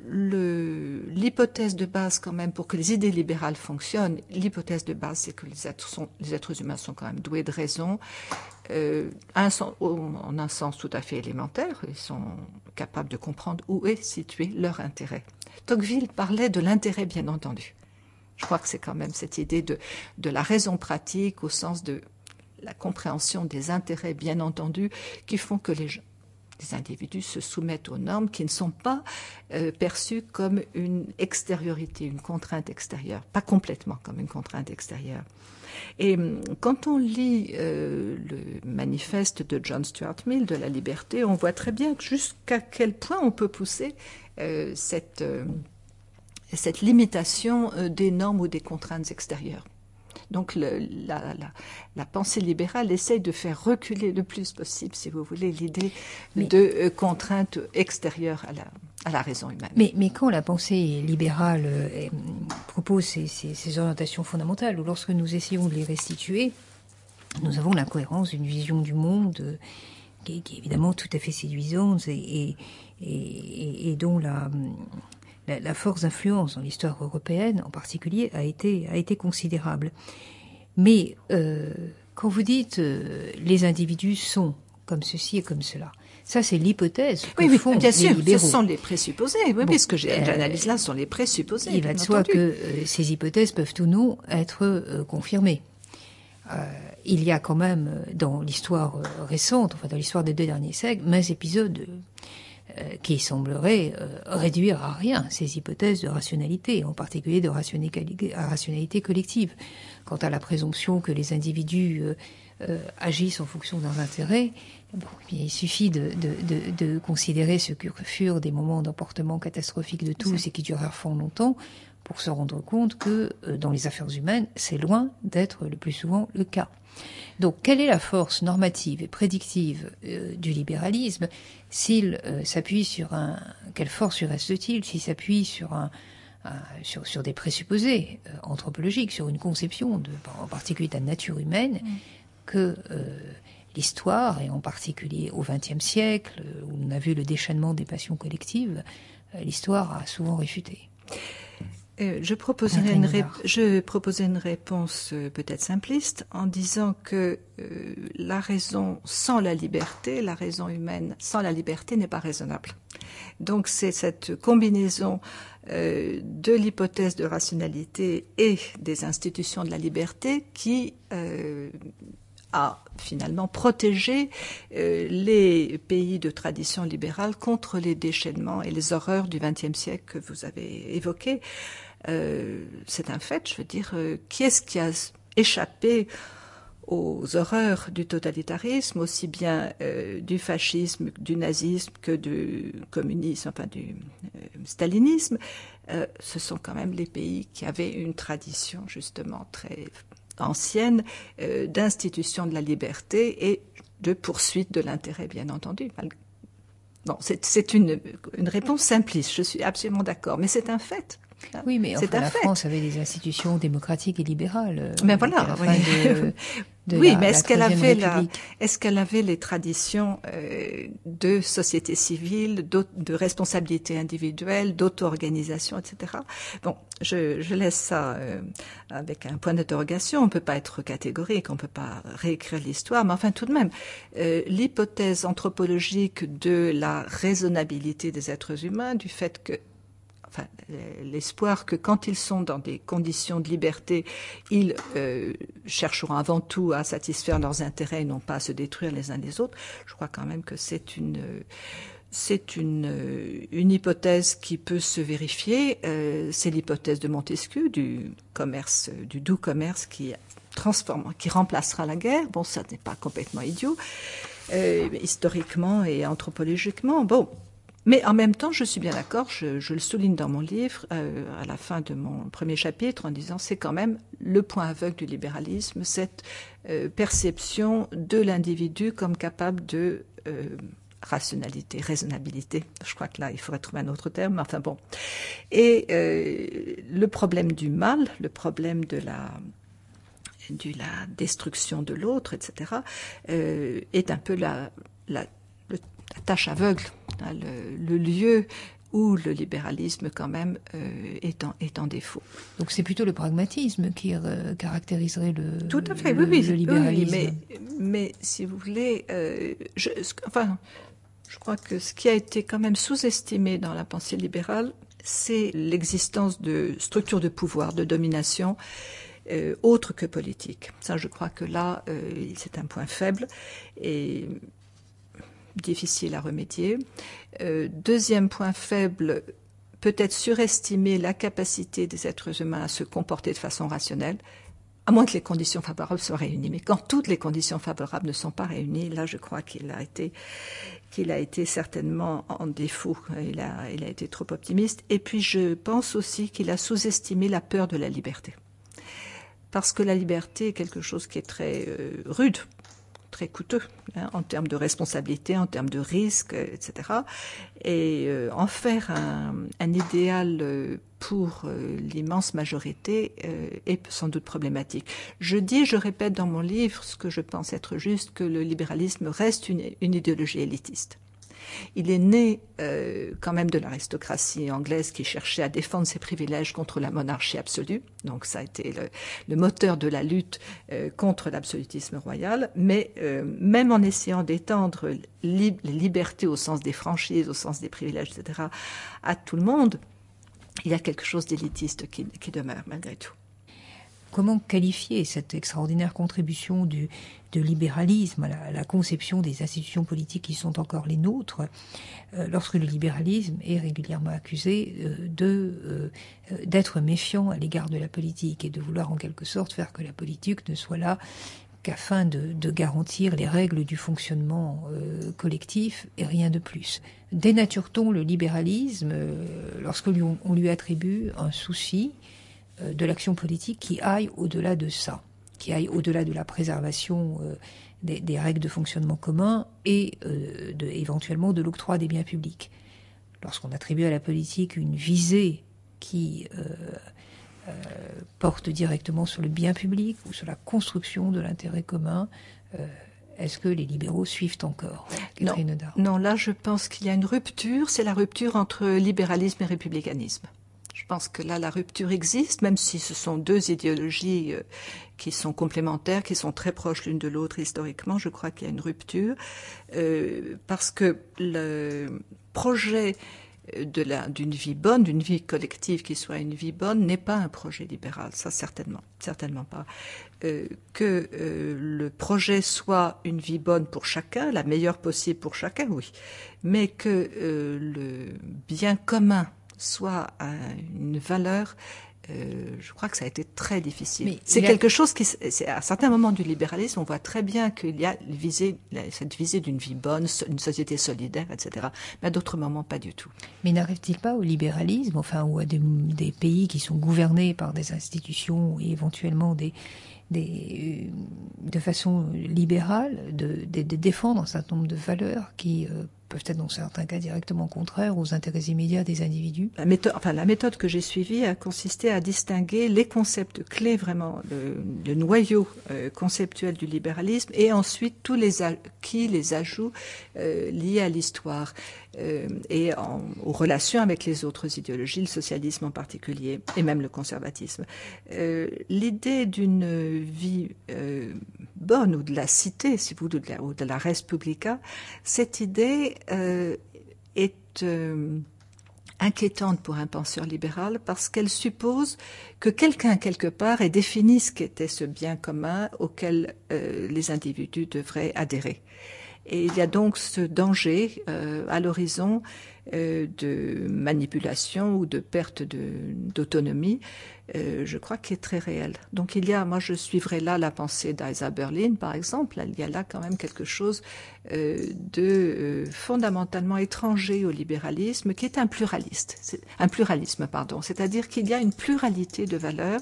le, l'hypothèse de base quand même pour que les idées libérales fonctionnent, l'hypothèse de base c'est que les êtres, sont, les êtres humains sont quand même doués de raison. Euh, un sens, en un sens tout à fait élémentaire, ils sont capables de comprendre où est situé leur intérêt. Tocqueville parlait de l'intérêt bien entendu. Je crois que c'est quand même cette idée de, de la raison pratique au sens de la compréhension des intérêts bien entendus qui font que les gens, les individus se soumettent aux normes qui ne sont pas euh, perçues comme une extériorité, une contrainte extérieure, pas complètement comme une contrainte extérieure. Et quand on lit euh, le manifeste de John Stuart Mill de la liberté, on voit très bien jusqu'à quel point on peut pousser euh, cette, euh, cette limitation euh, des normes ou des contraintes extérieures. Donc le, la, la, la pensée libérale essaye de faire reculer le plus possible, si vous voulez, l'idée mais, de euh, contraintes extérieures à la, à la raison humaine. Mais, mais quand la pensée libérale euh, propose ces, ces, ces orientations fondamentales, ou lorsque nous essayons de les restituer, nous avons l'incohérence d'une vision du monde euh, qui, qui est évidemment tout à fait séduisante et, et, et, et dont la... La, la force d'influence dans l'histoire européenne, en particulier, a été, a été considérable. Mais euh, quand vous dites euh, les individus sont comme ceci et comme cela, ça c'est l'hypothèse que oui, oui, font bien les sûr, libéraux. Ce sont les présupposés. Oui, bon, puisque euh, j'analyse là, ce sont les présupposés. Il va de soi que euh, ces hypothèses peuvent ou non être euh, confirmées. Euh, il y a quand même dans l'histoire euh, récente, enfin dans l'histoire des deux derniers siècles, mais épisodes euh, Euh, qui semblerait euh, réduire à rien ces hypothèses de rationalité, en particulier de rationalité, rationalité collective. Quant à la présomption que les individus euh, euh, agissent en fonction d'un intérêt, bon, eh bien, il suffit de, de, de, de considérer ce que furent des moments d'emportement catastrophiques de tous et qui durèrent fort longtemps pour se rendre compte que euh, dans les affaires humaines, c'est loin d'être le plus souvent le cas. Donc, quelle est la force normative et prédictive euh, du libéralisme s'il euh, s'appuie sur un... Quelle force lui reste-t-il s'il s'appuie sur, un, un, sur, sur des présupposés euh, anthropologiques, sur une conception, de, en particulier de la nature humaine, mmh. que euh, l'histoire, et en particulier au vingtième siècle, où on a vu le déchaînement des passions collectives, euh, l'histoire a souvent réfuté. Euh, je, proposerai une ré- je proposais une réponse euh, peut-être simpliste en disant que euh, la raison sans la liberté, la raison humaine sans la liberté n'est pas raisonnable. Donc c'est cette combinaison euh, de l'hypothèse de rationalité et des institutions de la liberté qui euh, a finalement protégé euh, les pays de tradition libérale contre les déchaînements et les horreurs du vingtième siècle que vous avez évoqués. Euh, c'est un fait, je veux dire, euh, qui est-ce qui a échappé aux horreurs du totalitarisme, aussi bien euh, du fascisme, du nazisme que du communisme, enfin du euh, stalinisme, euh, ce sont quand même les pays qui avaient une tradition justement très ancienne euh, d'institution de la liberté et de poursuite de l'intérêt, bien entendu. Bon, c'est, c'est une, une réponse simpliste, je suis absolument d'accord, mais c'est un fait. Oui, mais c'est enfin, un la fait. France avait des institutions démocratiques et libérales. Mais voilà, oui. De, de oui, la, mais est-ce qu'elle avait la, République. est-ce qu'elle avait les traditions euh, de société civile, de responsabilité individuelle, d'auto-organisation, et cetera. Bon, je, je laisse ça euh, avec un point d'interrogation. On ne peut pas être catégorique, on ne peut pas réécrire l'histoire, mais enfin tout de même, euh, l'hypothèse anthropologique de la raisonnabilité des êtres humains, du fait que Enfin, l'espoir que quand ils sont dans des conditions de liberté, ils euh, chercheront avant tout à satisfaire leurs intérêts et non pas à se détruire les uns les autres. Je crois quand même que c'est une c'est une une hypothèse qui peut se vérifier. Euh, c'est l'hypothèse de Montesquieu du commerce, du doux commerce qui transforme, qui remplacera la guerre. Bon, ça n'est pas complètement idiot, euh, historiquement et anthropologiquement. Bon. Mais en même temps, je suis bien d'accord, je, je le souligne dans mon livre, euh, à la fin de mon premier chapitre, en disant c'est quand même le point aveugle du libéralisme, cette euh, perception de l'individu comme capable de euh, rationalité, raisonnabilité. Je crois que là, il faudrait trouver un autre terme, enfin bon. Et euh, le problème du mal, le problème de la de la destruction de l'autre, et cetera, euh, est un peu la, la la tâche aveugle, le, le lieu où le libéralisme quand même euh, est, en, est en défaut. Donc c'est plutôt le pragmatisme qui euh, caractériserait le, Tout à fait, le, oui, oui, le libéralisme. Oui, mais, mais si vous voulez, euh, je, enfin, je crois que ce qui a été quand même sous-estimé dans la pensée libérale, c'est l'existence de structures de pouvoir, de domination, euh, autres que politiques. Ça, je crois que là, euh, c'est un point faible et difficile à remédier. Euh, deuxième point faible, peut-être surestimer la capacité des êtres humains à se comporter de façon rationnelle, à moins que les conditions favorables soient réunies. Mais quand toutes les conditions favorables ne sont pas réunies, là, je crois qu'il a été, qu'il a été certainement en défaut. Il a, il a été trop optimiste. Et puis, je pense aussi qu'il a sous-estimé la peur de la liberté. Parce que la liberté est quelque chose qui est très euh, rude, très coûteux, hein, en termes de responsabilité, en termes de risque, et cetera. Et euh, en faire un, un idéal euh, pour euh, l'immense majorité euh, est sans doute problématique. Je dis, je répète dans mon livre, ce que je pense être juste, que le libéralisme reste une, une idéologie élitiste. Il est né euh, quand même de l'aristocratie anglaise qui cherchait à défendre ses privilèges contre la monarchie absolue. Donc ça a été le, le moteur de la lutte euh, contre l'absolutisme royal. Mais euh, même en essayant d'étendre li- les libertés au sens des franchises, au sens des privilèges, et cetera, à tout le monde, il y a quelque chose d'élitiste qui, qui demeure malgré tout. Comment qualifier cette extraordinaire contribution du, du libéralisme à la, à la conception des institutions politiques qui sont encore les nôtres, euh, lorsque le libéralisme est régulièrement accusé euh, de, euh, d'être méfiant à l'égard de la politique et de vouloir en quelque sorte faire que la politique ne soit là qu'afin de, de garantir les règles du fonctionnement euh, collectif et rien de plus. Dénature-t-on le libéralisme euh, lorsque lui, on, on lui attribue un souci de l'action politique qui aille au-delà de ça, qui aille au-delà de la préservation euh, des, des règles de fonctionnement commun et euh, de, éventuellement de l'octroi des biens publics. Lorsqu'on attribue à la politique une visée qui euh, euh, porte directement sur le bien public ou sur la construction de l'intérêt commun, euh, est-ce que les libéraux suivent encore, Catherine Nedard ? Non, là je pense qu'il y a une rupture, c'est la rupture entre libéralisme et républicanisme. Je pense que là, la rupture existe, même si ce sont deux idéologies euh, qui sont complémentaires, qui sont très proches l'une de l'autre historiquement. Je crois qu'il y a une rupture euh, parce que le projet de la, d'une vie bonne, d'une vie collective qui soit une vie bonne, n'est pas un projet libéral. Ça, certainement, certainement pas. Euh, que euh, le projet soit une vie bonne pour chacun, la meilleure possible pour chacun, oui, mais que euh, le bien commun soit une valeur, euh, je crois que ça a été très difficile. Mais c'est quelque a... chose qui, c'est, à certains moments du libéralisme, on voit très bien qu'il y a visée, cette visée d'une vie bonne, une société solidaire, et cetera. Mais à d'autres moments, pas du tout. Mais n'arrive-t-il pas au libéralisme, enfin, ou à des, des pays qui sont gouvernés par des institutions et éventuellement des, des, de façon libérale, de, de, de défendre un certain nombre de valeurs qui euh, peuvent être dans certains cas directement contraires aux intérêts immédiats des individus. La méthode, enfin, la méthode que j'ai suivie a consisté à distinguer les concepts clés, vraiment, le, le noyau euh, conceptuel du libéralisme, et ensuite tous les acquis, les ajouts euh, liés à l'histoire euh, et en, aux relations avec les autres idéologies, le socialisme en particulier, et même le conservatisme. Euh, l'idée d'une vie euh, bonne, ou de la cité, si vous voulez, ou de la, ou de la res publica, cette idée euh, est euh, inquiétante pour un penseur libéral parce qu'elle suppose que quelqu'un quelque part ait défini ce qu'était ce bien commun auquel euh, les individus devraient adhérer. Et il y a donc ce danger euh, à l'horizon euh, de manipulation ou de perte de, d'autonomie, euh, je crois, qui est très réel. Donc il y a, moi je suivrai là la pensée d'Isa Berlin, par exemple, il y a là quand même quelque chose euh, de euh, fondamentalement étranger au libéralisme, qui est un pluraliste, c'est, un pluralisme, pardon, c'est-à-dire qu'il y a une pluralité de valeurs.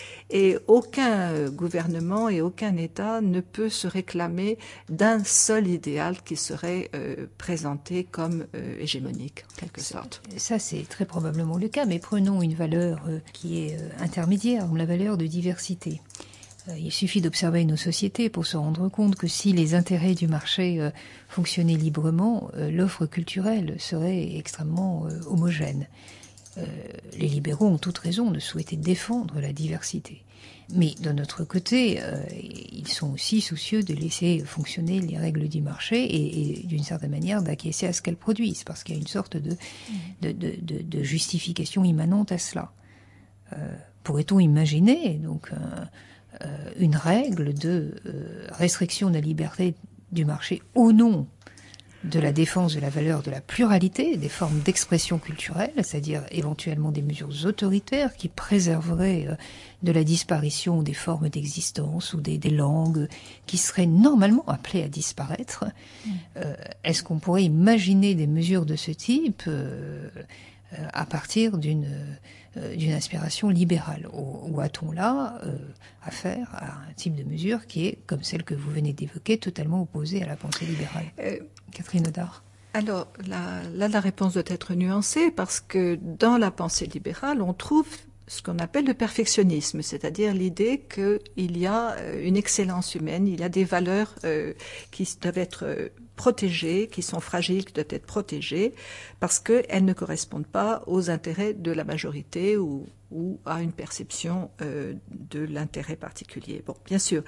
Et aucun gouvernement et aucun État ne peut se réclamer d'un seul idéal qui serait euh, présenté comme euh, hégémonique, en quelque sorte. Ça, c'est très probablement le cas, mais prenons une valeur euh, qui est euh, intermédiaire, la valeur de diversité. Euh, il suffit d'observer nos sociétés pour se rendre compte que si les intérêts du marché euh, fonctionnaient librement, euh, l'offre culturelle serait extrêmement euh, homogène. Euh, les libéraux ont toute raison de souhaiter défendre la diversité. Mais de notre côté, euh, ils sont aussi soucieux de laisser fonctionner les règles du marché et, et d'une certaine manière d'acquiescer à ce qu'elles produisent, parce qu'il y a une sorte de, de, de, de, de justification immanente à cela. Euh, pourrait-on imaginer donc euh, euh, une règle de euh, restriction de la liberté du marché au nom de la défense de la valeur de la pluralité des formes d'expression culturelle, c'est-à-dire éventuellement des mesures autoritaires qui préserveraient euh, de la disparition des formes d'existence ou des, des langues qui seraient normalement appelées à disparaître. Mmh. Euh, est-ce qu'on pourrait imaginer des mesures de ce type euh, euh, à partir d'une euh, d'une inspiration libérale, ou, ou a-t-on là euh, affaire à un type de mesure qui est, comme celle que vous venez d'évoquer, totalement opposée à la pensée libérale? euh, Catherine Audard. Alors là, là, la réponse doit être nuancée parce que dans la pensée libérale, on trouve ce qu'on appelle le perfectionnisme, c'est-à-dire l'idée qu'il y a une excellence humaine, il y a des valeurs euh, qui doivent être euh, protégées, qui sont fragiles, qui doivent être protégées, parce qu'elles ne correspondent pas aux intérêts de la majorité ou, ou à une perception euh, de l'intérêt particulier. Bon, bien sûr.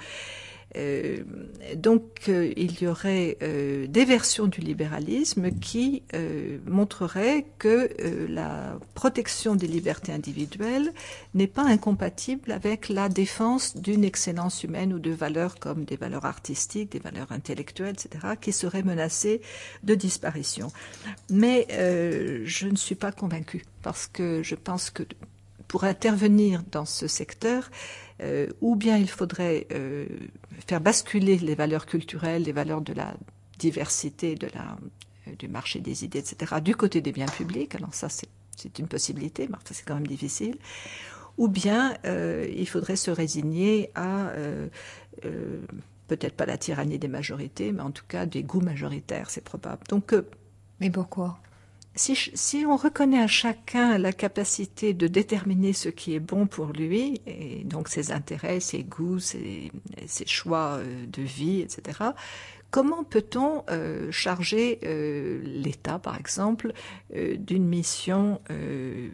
Euh, donc euh, il y aurait euh, des versions du libéralisme qui euh, montreraient que euh, la protection des libertés individuelles n'est pas incompatible avec la défense d'une excellence humaine ou de valeurs comme des valeurs artistiques, des valeurs intellectuelles, et cetera, qui seraient menacées de disparition. Mais euh, je ne suis pas convaincue parce que je pense que pour intervenir dans ce secteur, Euh, ou bien il faudrait euh, faire basculer les valeurs culturelles, les valeurs de la diversité, de la, euh, du marché des idées, et cetera, du côté des biens publics. Alors ça, c'est, c'est une possibilité, mais enfin, c'est quand même difficile. Ou bien euh, il faudrait se résigner à, euh, euh, peut-être pas la tyrannie des majorités, mais en tout cas des goûts majoritaires, c'est probable. Donc, euh, mais pourquoi ? Si, si on reconnaît à chacun la capacité de déterminer ce qui est bon pour lui, et donc ses intérêts, ses goûts, ses, ses choix de vie, et cetera, comment peut-on euh, charger euh, l'État, par exemple, euh, d'une mission euh,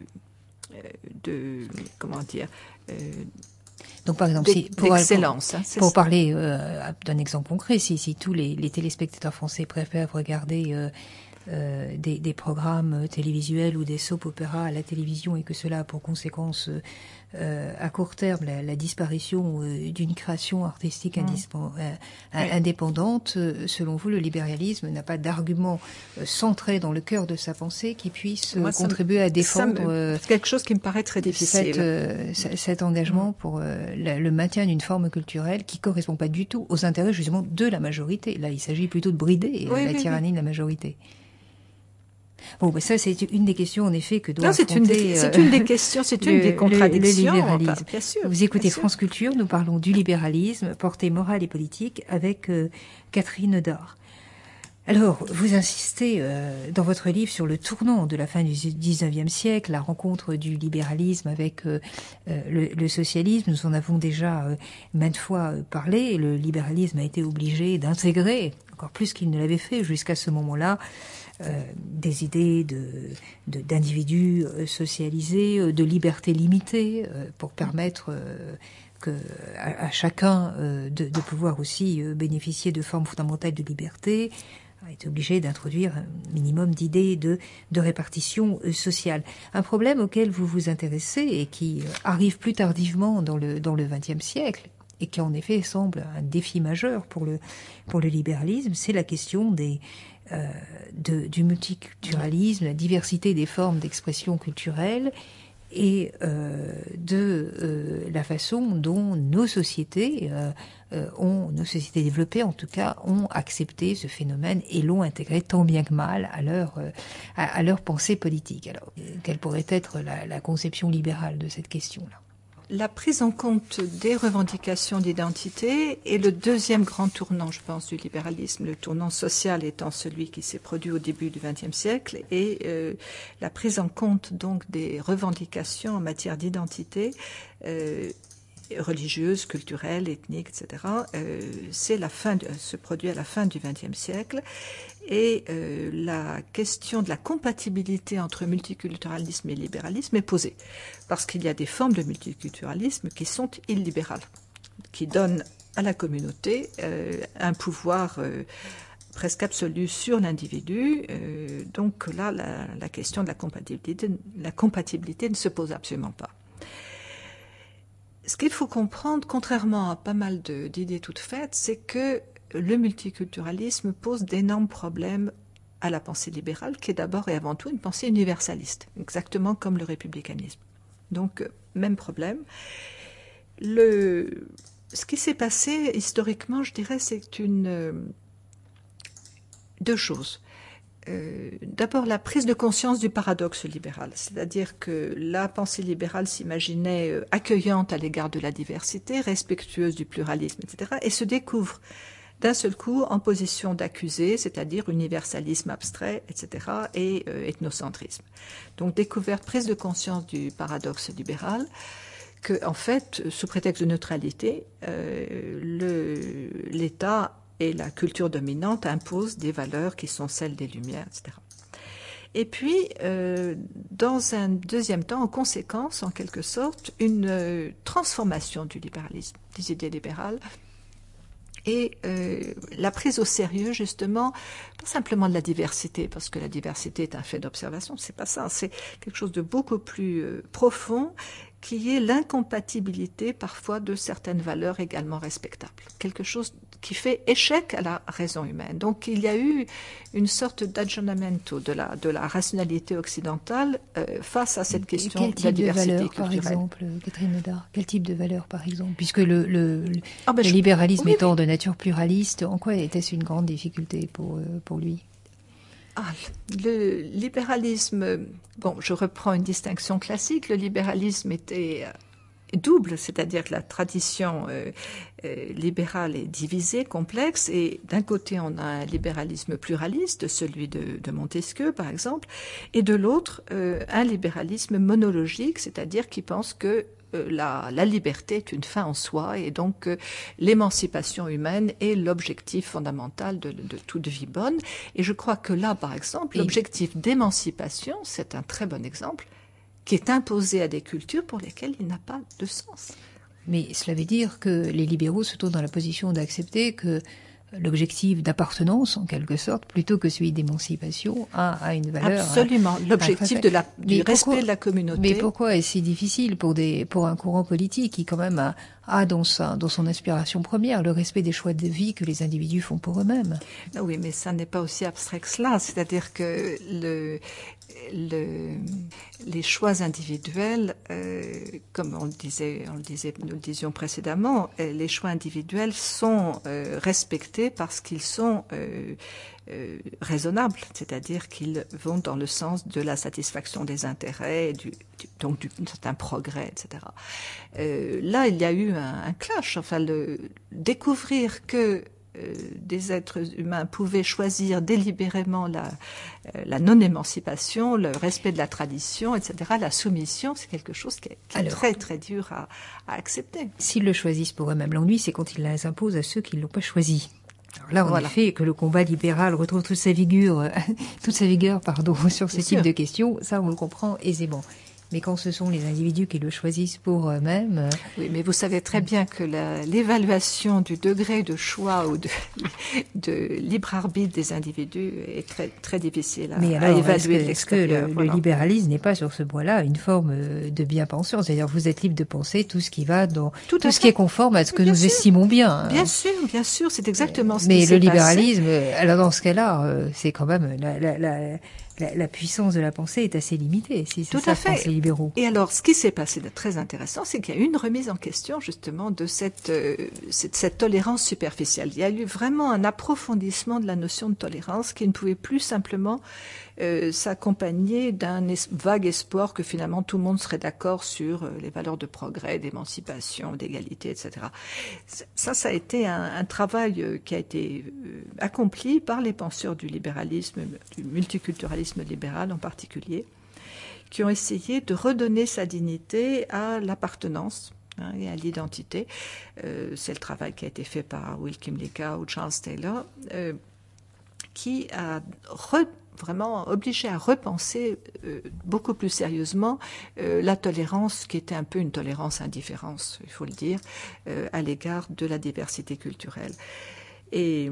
de, comment dire, euh, donc, par exemple, si, pour, d'excellence. Pour, hein, pour parler euh, d'un exemple concret, si, si tous les, les téléspectateurs français préfèrent regarder euh, Euh, des, des programmes télévisuels ou des soap-opéras à la télévision et que cela a pour conséquence euh, à court terme la, la disparition euh, d'une création artistique mmh. indispen- euh, oui. indépendante, euh, selon vous, le libéralisme n'a pas d'argument euh, centré dans le cœur de sa pensée qui puisse Moi, euh, contribuer me, à défendre me, c'est quelque chose qui me paraît très difficile. Cette, euh, c- cet engagement mmh. pour euh, la, le maintien d'une forme culturelle qui correspond pas du tout aux intérêts justement de la majorité. Là, il s'agit plutôt de brider oui, la oui, tyrannie oui. de la majorité. Bon, ben ça, c'est une des questions, en effet, que doit non, c'est une, des, euh, c'est une des questions, c'est une le, des contradictions. Le, le libéralisme. Enfin, bien sûr. Vous écoutez bien France sûr. Culture, nous parlons du libéralisme, portée morale et politique, avec euh, Catherine Audard. Alors, vous insistez euh, dans votre livre sur le tournant de la fin du dix-neuvième siècle, la rencontre du libéralisme avec euh, euh, le, le socialisme. Nous en avons déjà euh, maintes fois euh, parlé. Le libéralisme a été obligé d'intégrer, encore plus qu'il ne l'avait fait jusqu'à ce moment-là, euh, des idées de, de, d'individus euh, socialisés, euh, de liberté limitée, euh, pour permettre... Euh, Que, à, à chacun euh, de, de pouvoir aussi euh, bénéficier de formes fondamentales de liberté, a été obligé d'introduire un minimum d'idées de, de répartition euh, sociale. Un problème auquel vous vous intéressez et qui euh, arrive plus tardivement dans le dans le vingtième siècle et qui en effet semble un défi majeur pour le pour le libéralisme, c'est la question des euh, de, du multiculturalisme, la diversité des formes d'expression culturelle, et euh, de euh, la façon dont nos sociétés euh, euh, ont, nos sociétés développées en tout cas, ont accepté ce phénomène et l'ont intégré tant bien que mal à leur euh, à, à leur pensée politique. Alors, quelle pourrait être la, la conception libérale de cette question-là? La prise en compte des revendications d'identité est le deuxième grand tournant, je pense, du libéralisme, le tournant social étant celui qui s'est produit au début du vingtième siècle, et euh, la prise en compte donc des revendications en matière d'identité euh, religieuse, culturelle, ethnique, et cetera. Euh, c'est la fin, de, se produit à la fin du vingtième siècle. Et euh, la question de la compatibilité entre multiculturalisme et libéralisme est posée. Parce qu'il y a des formes de multiculturalisme qui sont illibérales, qui donnent à la communauté euh, un pouvoir euh, presque absolu sur l'individu. Euh, donc là, la, la question de la compatibilité, la compatibilité ne se pose absolument pas. Ce qu'il faut comprendre, contrairement à pas mal de, d'idées toutes faites, c'est que le multiculturalisme pose d'énormes problèmes à la pensée libérale, qui est d'abord et avant tout une pensée universaliste, exactement comme le républicanisme. Donc, même problème. Le, ce qui s'est passé historiquement, je dirais, c'est une deux choses. Euh, d'abord, la prise de conscience du paradoxe libéral, c'est-à-dire que la pensée libérale s'imaginait euh, accueillante à l'égard de la diversité, respectueuse du pluralisme, et cetera, et se découvre d'un seul coup en position d'accusé, c'est-à-dire universalisme abstrait, et cetera, et euh, ethnocentrisme. Donc, découverte, prise de conscience du paradoxe libéral, que, en fait, sous prétexte de neutralité, euh, le, l'État et la culture dominante impose des valeurs qui sont celles des Lumières, et cetera. Et puis, euh, dans un deuxième temps, en conséquence, en quelque sorte, une euh, transformation du libéralisme, des idées libérales, et euh, la prise au sérieux, justement, pas simplement de la diversité, parce que la diversité est un fait d'observation, c'est pas ça, c'est quelque chose de beaucoup plus euh, profond, qui est l'incompatibilité parfois de certaines valeurs également respectables. Quelque chose qui fait échec à la raison humaine. Donc il y a eu une sorte d'aggiornamento de la, de la rationalité occidentale euh, face à cette question de la diversité valeurs, culturelle. Par exemple, Catherine Médard, quel type de valeurs, par exemple? Puisque le, le, ah ben le je... libéralisme oui, étant oui. de nature pluraliste, en quoi était-ce une grande difficulté pour, pour lui? Ah, le libéralisme, bon, je reprends une distinction classique, le libéralisme était double, c'est-à-dire que la tradition euh, euh, libérale est divisée, complexe, et d'un côté on a un libéralisme pluraliste, celui de, de Montesquieu par exemple, et de l'autre euh, un libéralisme monologique, c'est-à-dire qui pense que La, la liberté est une fin en soi et donc euh, l'émancipation humaine est l'objectif fondamental de, de toute vie bonne. Et je crois que là, par exemple, et l'objectif d'émancipation, c'est un très bon exemple, qui est imposé à des cultures pour lesquelles il n'a pas de sens. Mais cela veut dire que les libéraux se trouvent dans la position d'accepter que l'objectif d'appartenance, en quelque sorte, plutôt que celui d'émancipation, a, a une valeur. Absolument, l'objectif de la, du mais respect pourquoi, de la communauté. Mais pourquoi est-ce si difficile pour, des, pour un courant politique qui, quand même, a, a dans, sa, dans son inspiration première le respect des choix de vie que les individus font pour eux-mêmes? Oui, mais ça n'est pas aussi abstrait que cela. C'est-à-dire que le, le, les choix individuels, euh, comme on le disait, on le disait, nous le disions précédemment, les choix individuels sont euh, respectés parce qu'ils sont euh, euh, raisonnables, c'est-à-dire qu'ils vont dans le sens de la satisfaction des intérêts, du, du, donc du, d'un certain progrès, et cetera. Euh, là, il y a eu un, un clash. Enfin, le, découvrir que euh, des êtres humains pouvaient choisir délibérément la, euh, la non-émancipation, le respect de la tradition, et cetera, la soumission, c'est quelque chose qui est, qui est Alors, très très dur à, à accepter. S'ils le choisissent pour eux-mêmes, l'ennui, c'est quand ils les imposent à ceux qui ne l'ont pas choisi. Alors là, en voilà. effet, que le combat libéral retrouve toute sa vigueur, toute sa vigueur, pardon, sur ce Bien type sûr. de questions, ça, on le comprend aisément. Mais quand ce sont les individus qui le choisissent pour eux-mêmes... Euh... Oui, mais vous savez très bien que la, l'évaluation du degré de choix ou de, de libre arbitre des individus est très, très difficile à, mais alors, à évaluer est-ce que, de l'extérieur. Est-ce que le, voilà. le libéralisme n'est pas sur ce point-là une forme de bien-pensance? C'est-à-dire vous êtes libre de penser tout ce qui va dans... Tout, tout ce qui est conforme à ce que bien nous sûr. estimons bien. Bien sûr, bien sûr, c'est exactement ce mais qui s'est le libéralisme, passé. alors dans ce cas-là, c'est quand même... La, la, la, La, la puissance de la pensée est assez limitée, si c'est Tout ça à fait. pensent les libéraux. Et alors, ce qui s'est passé de très intéressant, c'est qu'il y a eu une remise en question, justement, de cette, euh, cette, cette tolérance superficielle. Il y a eu vraiment un approfondissement de la notion de tolérance qui ne pouvait plus simplement euh, s'accompagner d'un es- vague espoir que finalement tout le monde serait d'accord sur euh, les valeurs de progrès, d'émancipation, d'égalité, et cetera. Ça, ça a été un, un travail euh, qui a été euh, accompli par les penseurs du libéralisme, du multiculturalisme libéral en particulier, qui ont essayé de redonner sa dignité à l'appartenance hein, et à l'identité. Euh, c'est le travail qui a été fait par Will Kymlicka ou Charles Taylor, euh, qui a re- vraiment obligé à repenser euh, beaucoup plus sérieusement euh, la tolérance, qui était un peu une tolérance-indifférence, il faut le dire, euh, à l'égard de la diversité culturelle. Et...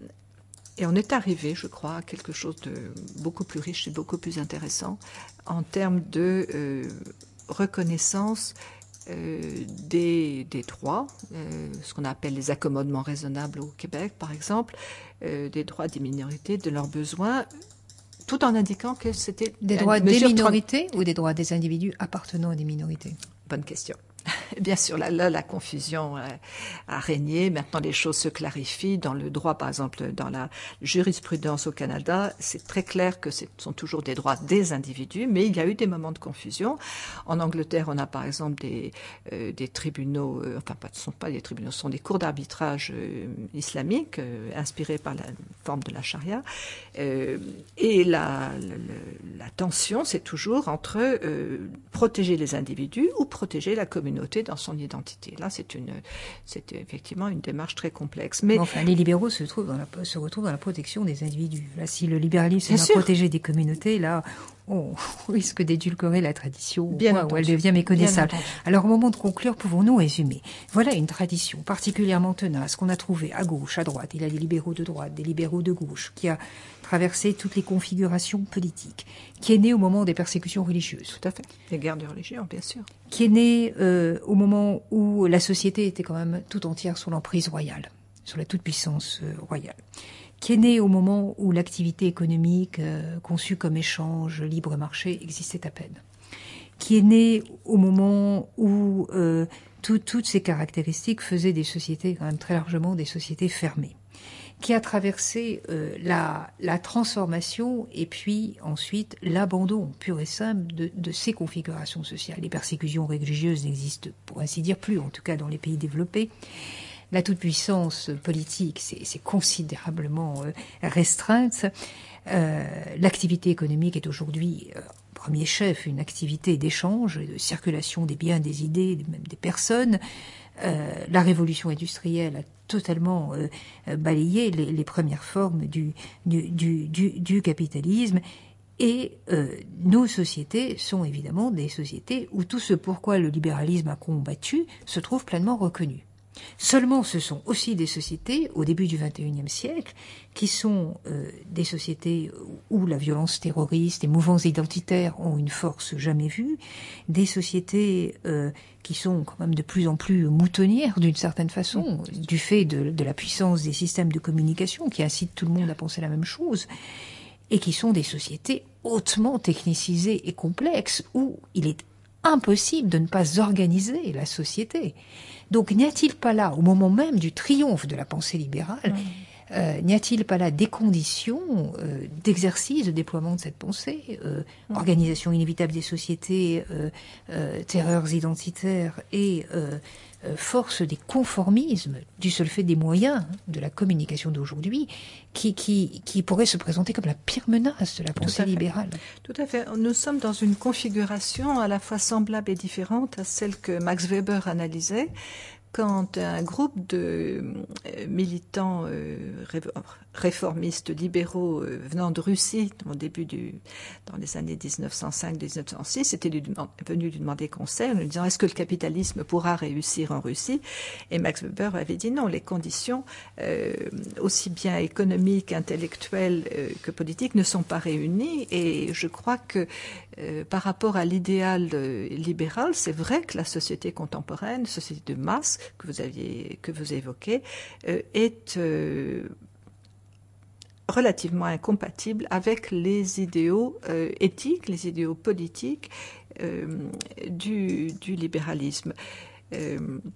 Et on est arrivé, je crois, à quelque chose de beaucoup plus riche et beaucoup plus intéressant en termes de euh, reconnaissance euh, des, des droits, euh, ce qu'on appelle les accommodements raisonnables au Québec, par exemple, euh, des droits des minorités, de leurs besoins, tout en indiquant que c'était... Des droits des minorités ou des droits des individus appartenant à des minorités? Bonne question. Bien sûr, là, là la confusion euh, a régné. Maintenant, les choses se clarifient. Dans le droit, par exemple, dans la jurisprudence au Canada, c'est très clair que ce sont toujours des droits des individus, mais il y a eu des moments de confusion. En Angleterre, on a par exemple des, euh, des tribunaux, euh, enfin, ce ne sont pas des tribunaux, ce sont des cours d'arbitrage euh, islamiques euh, inspirés par la forme de la charia. Euh, et la, la, la tension, c'est toujours entre euh, protéger les individus ou protéger la communauté dans son identité. Là, c'est une, c'est effectivement une démarche très complexe. Mais enfin, les libéraux se, trouvent dans la, se retrouvent dans la protection des individus. Là, si le libéralisme va sûr. protéger des communautés, là, on risque d'édulcorer la tradition, Bien quoi, où elle devient méconnaissable. Alors, au moment de conclure, pouvons-nous résumer? Voilà une tradition particulièrement tenace qu'on a trouvée à gauche, à droite. Il y a des libéraux de droite, des libéraux de gauche, qui a traversé toutes les configurations politiques, qui est née au moment des persécutions religieuses. Tout à fait. Les guerres de religion, bien sûr. Qui est née euh, au moment où la société était quand même tout entière sous l'emprise royale, sur la toute-puissance euh, royale. Qui est née au moment où l'activité économique, euh, conçue comme échange, libre marché, existait à peine. Qui est née au moment où euh, tout, toutes ces caractéristiques faisaient des sociétés, quand même très largement, des sociétés fermées. Qui a traversé euh, la, la transformation et puis ensuite l'abandon pur et simple de, de ces configurations sociales. Les persécutions religieuses n'existent pour ainsi dire plus, en tout cas dans les pays développés. La toute-puissance politique s'est considérablement euh, restreinte. Euh, l'activité économique est aujourd'hui, euh, premier chef, une activité d'échange, de circulation des biens, des idées, même des personnes. Euh, la révolution industrielle a totalement euh, balayé les, les premières formes du, du, du, du, du capitalisme. Et euh, nos sociétés sont évidemment des sociétés où tout ce pourquoi le libéralisme a combattu se trouve pleinement reconnu. Seulement, ce sont aussi des sociétés, au début du vingt et unième siècle, qui sont euh, des sociétés où la violence terroriste, les mouvements identitaires ont une force jamais vue, des sociétés euh, qui sont quand même de plus en plus moutonnières d'une certaine façon, mmh. du fait de, de la puissance des systèmes de communication qui incitent tout le monde à penser la même chose, et qui sont des sociétés hautement technicisées et complexes, où il est impossible de ne pas organiser la société. Donc n'y a-t-il pas là, au moment même du triomphe de la pensée libérale, Euh, n'y a-t-il pas là des conditions euh, d'exercice, de déploiement de cette pensée, euh, mmh. organisation inévitable des sociétés, euh, euh, terreurs identitaires et euh, euh, force des conformismes du seul fait des moyens de la communication d'aujourd'hui, qui, qui, qui pourraient se présenter comme la pire menace de la pensée Tout libérale. Tout à fait. Nous sommes dans une configuration à la fois semblable et différente à celle que Max Weber analysait, quand un groupe de militants euh, réformistes libéraux euh, venant de Russie au début du, dans les années dix-neuf cent cinq dix-neuf cent six étaient venus lui demander conseil en lui disant est-ce que le capitalisme pourra réussir en Russie? Et Max Weber avait dit non, les conditions euh, aussi bien économiques, intellectuelles euh, que politiques ne sont pas réunies, et je crois que euh, par rapport à l'idéal euh, libéral, c'est vrai que la société contemporaine, société de masse que vous aviez, que vous évoquez, euh, est euh, relativement incompatible avec les idéaux euh, éthiques, les idéaux politiques euh, du, du libéralisme. Euh,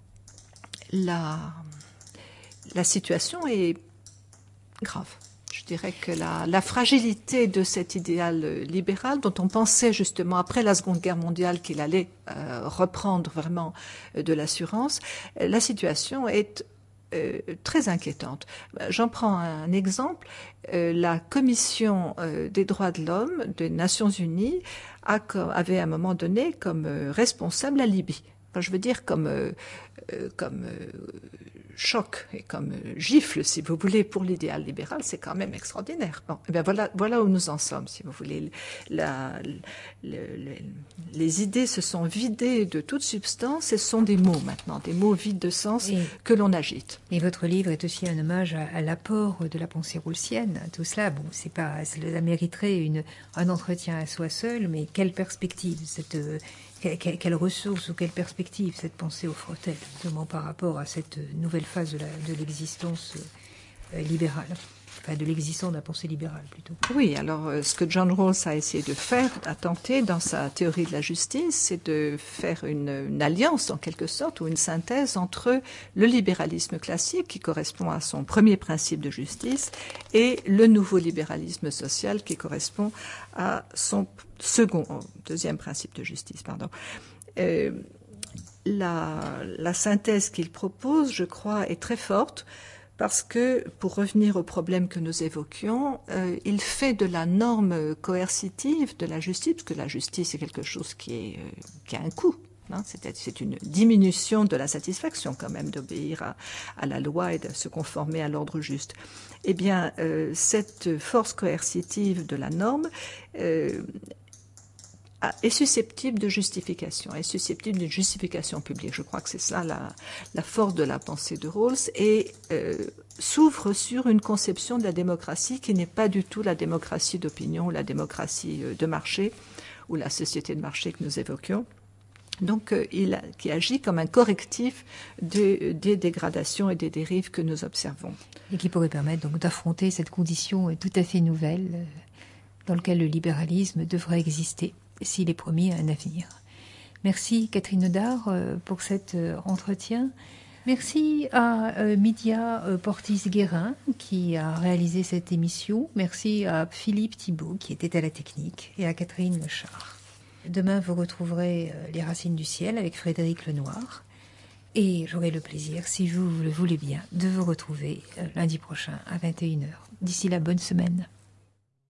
la, la situation est grave. Je dirais que la, la fragilité de cet idéal libéral, dont on pensait justement après la Seconde Guerre mondiale qu'il allait euh, reprendre vraiment euh, de l'assurance, euh, la situation est euh, très inquiétante. J'en prends un exemple. Euh, la Commission euh, des droits de l'homme des Nations Unies a, avait à un moment donné comme euh, responsable la Libye. Enfin, je veux dire comme, euh, euh, comme euh, choc et comme gifle, si vous voulez, pour l'idéal libéral, c'est quand même extraordinaire. Bon, eh bien voilà, voilà où nous en sommes, si vous voulez. La, la, la, les idées se sont vidées de toute substance et sont des mots maintenant, des mots vides de sens et, que l'on agite. Et votre livre est aussi un hommage à, à l'apport de la pensée rawlsienne. Tout cela, bon, c'est pas, ça mériterait une, un entretien à soi seul, mais quelle perspective cette Quelle, quelle ressource ou quelle perspective cette pensée offre-t-elle, notamment par rapport à cette nouvelle phase de, la, de l'existence euh, libérale, enfin de l'existence de la pensée libérale plutôt. Oui, alors euh, ce que John Rawls a essayé de faire, a tenté dans sa théorie de la justice, c'est de faire une, une alliance en quelque sorte, ou une synthèse entre le libéralisme classique, qui correspond à son premier principe de justice, et le nouveau libéralisme social, qui correspond à son second, deuxième principe de justice, pardon. Euh, la, la synthèse qu'il propose, je crois, est très forte parce que, pour revenir au problème que nous évoquions, euh, il fait de la norme coercitive de la justice, parce que la justice est quelque chose qui, est, euh, qui a un coût. Hein, c'est, c'est une diminution de la satisfaction quand même d'obéir à, à la loi et de se conformer à l'ordre juste. Eh bien, euh, cette force coercitive de la norme euh, est susceptible de justification, est susceptible d'une justification publique. Je crois que c'est ça la, la force de la pensée de Rawls, et euh, s'ouvre sur une conception de la démocratie qui n'est pas du tout la démocratie d'opinion, la démocratie de marché, ou la société de marché que nous évoquions. Donc, euh, il a, qui agit comme un correctif de, des dégradations et des dérives que nous observons. Et qui pourrait permettre donc d'affronter cette condition tout à fait nouvelle euh, dans laquelle le libéralisme devrait exister, s'il est promis à un avenir. Merci Catherine Nodard euh, pour cet euh, entretien. Merci à euh, Midia euh, Portis-Guérin qui a réalisé cette émission. Merci à Philippe Thibault qui était à la technique et à Catherine Lechard. Demain, vous retrouverez euh, Les Racines du Ciel avec Frédéric Lenoir. Et j'aurai le plaisir, si vous le voulez bien, de vous retrouver euh, lundi prochain à vingt et une heures. D'ici là, bonne semaine.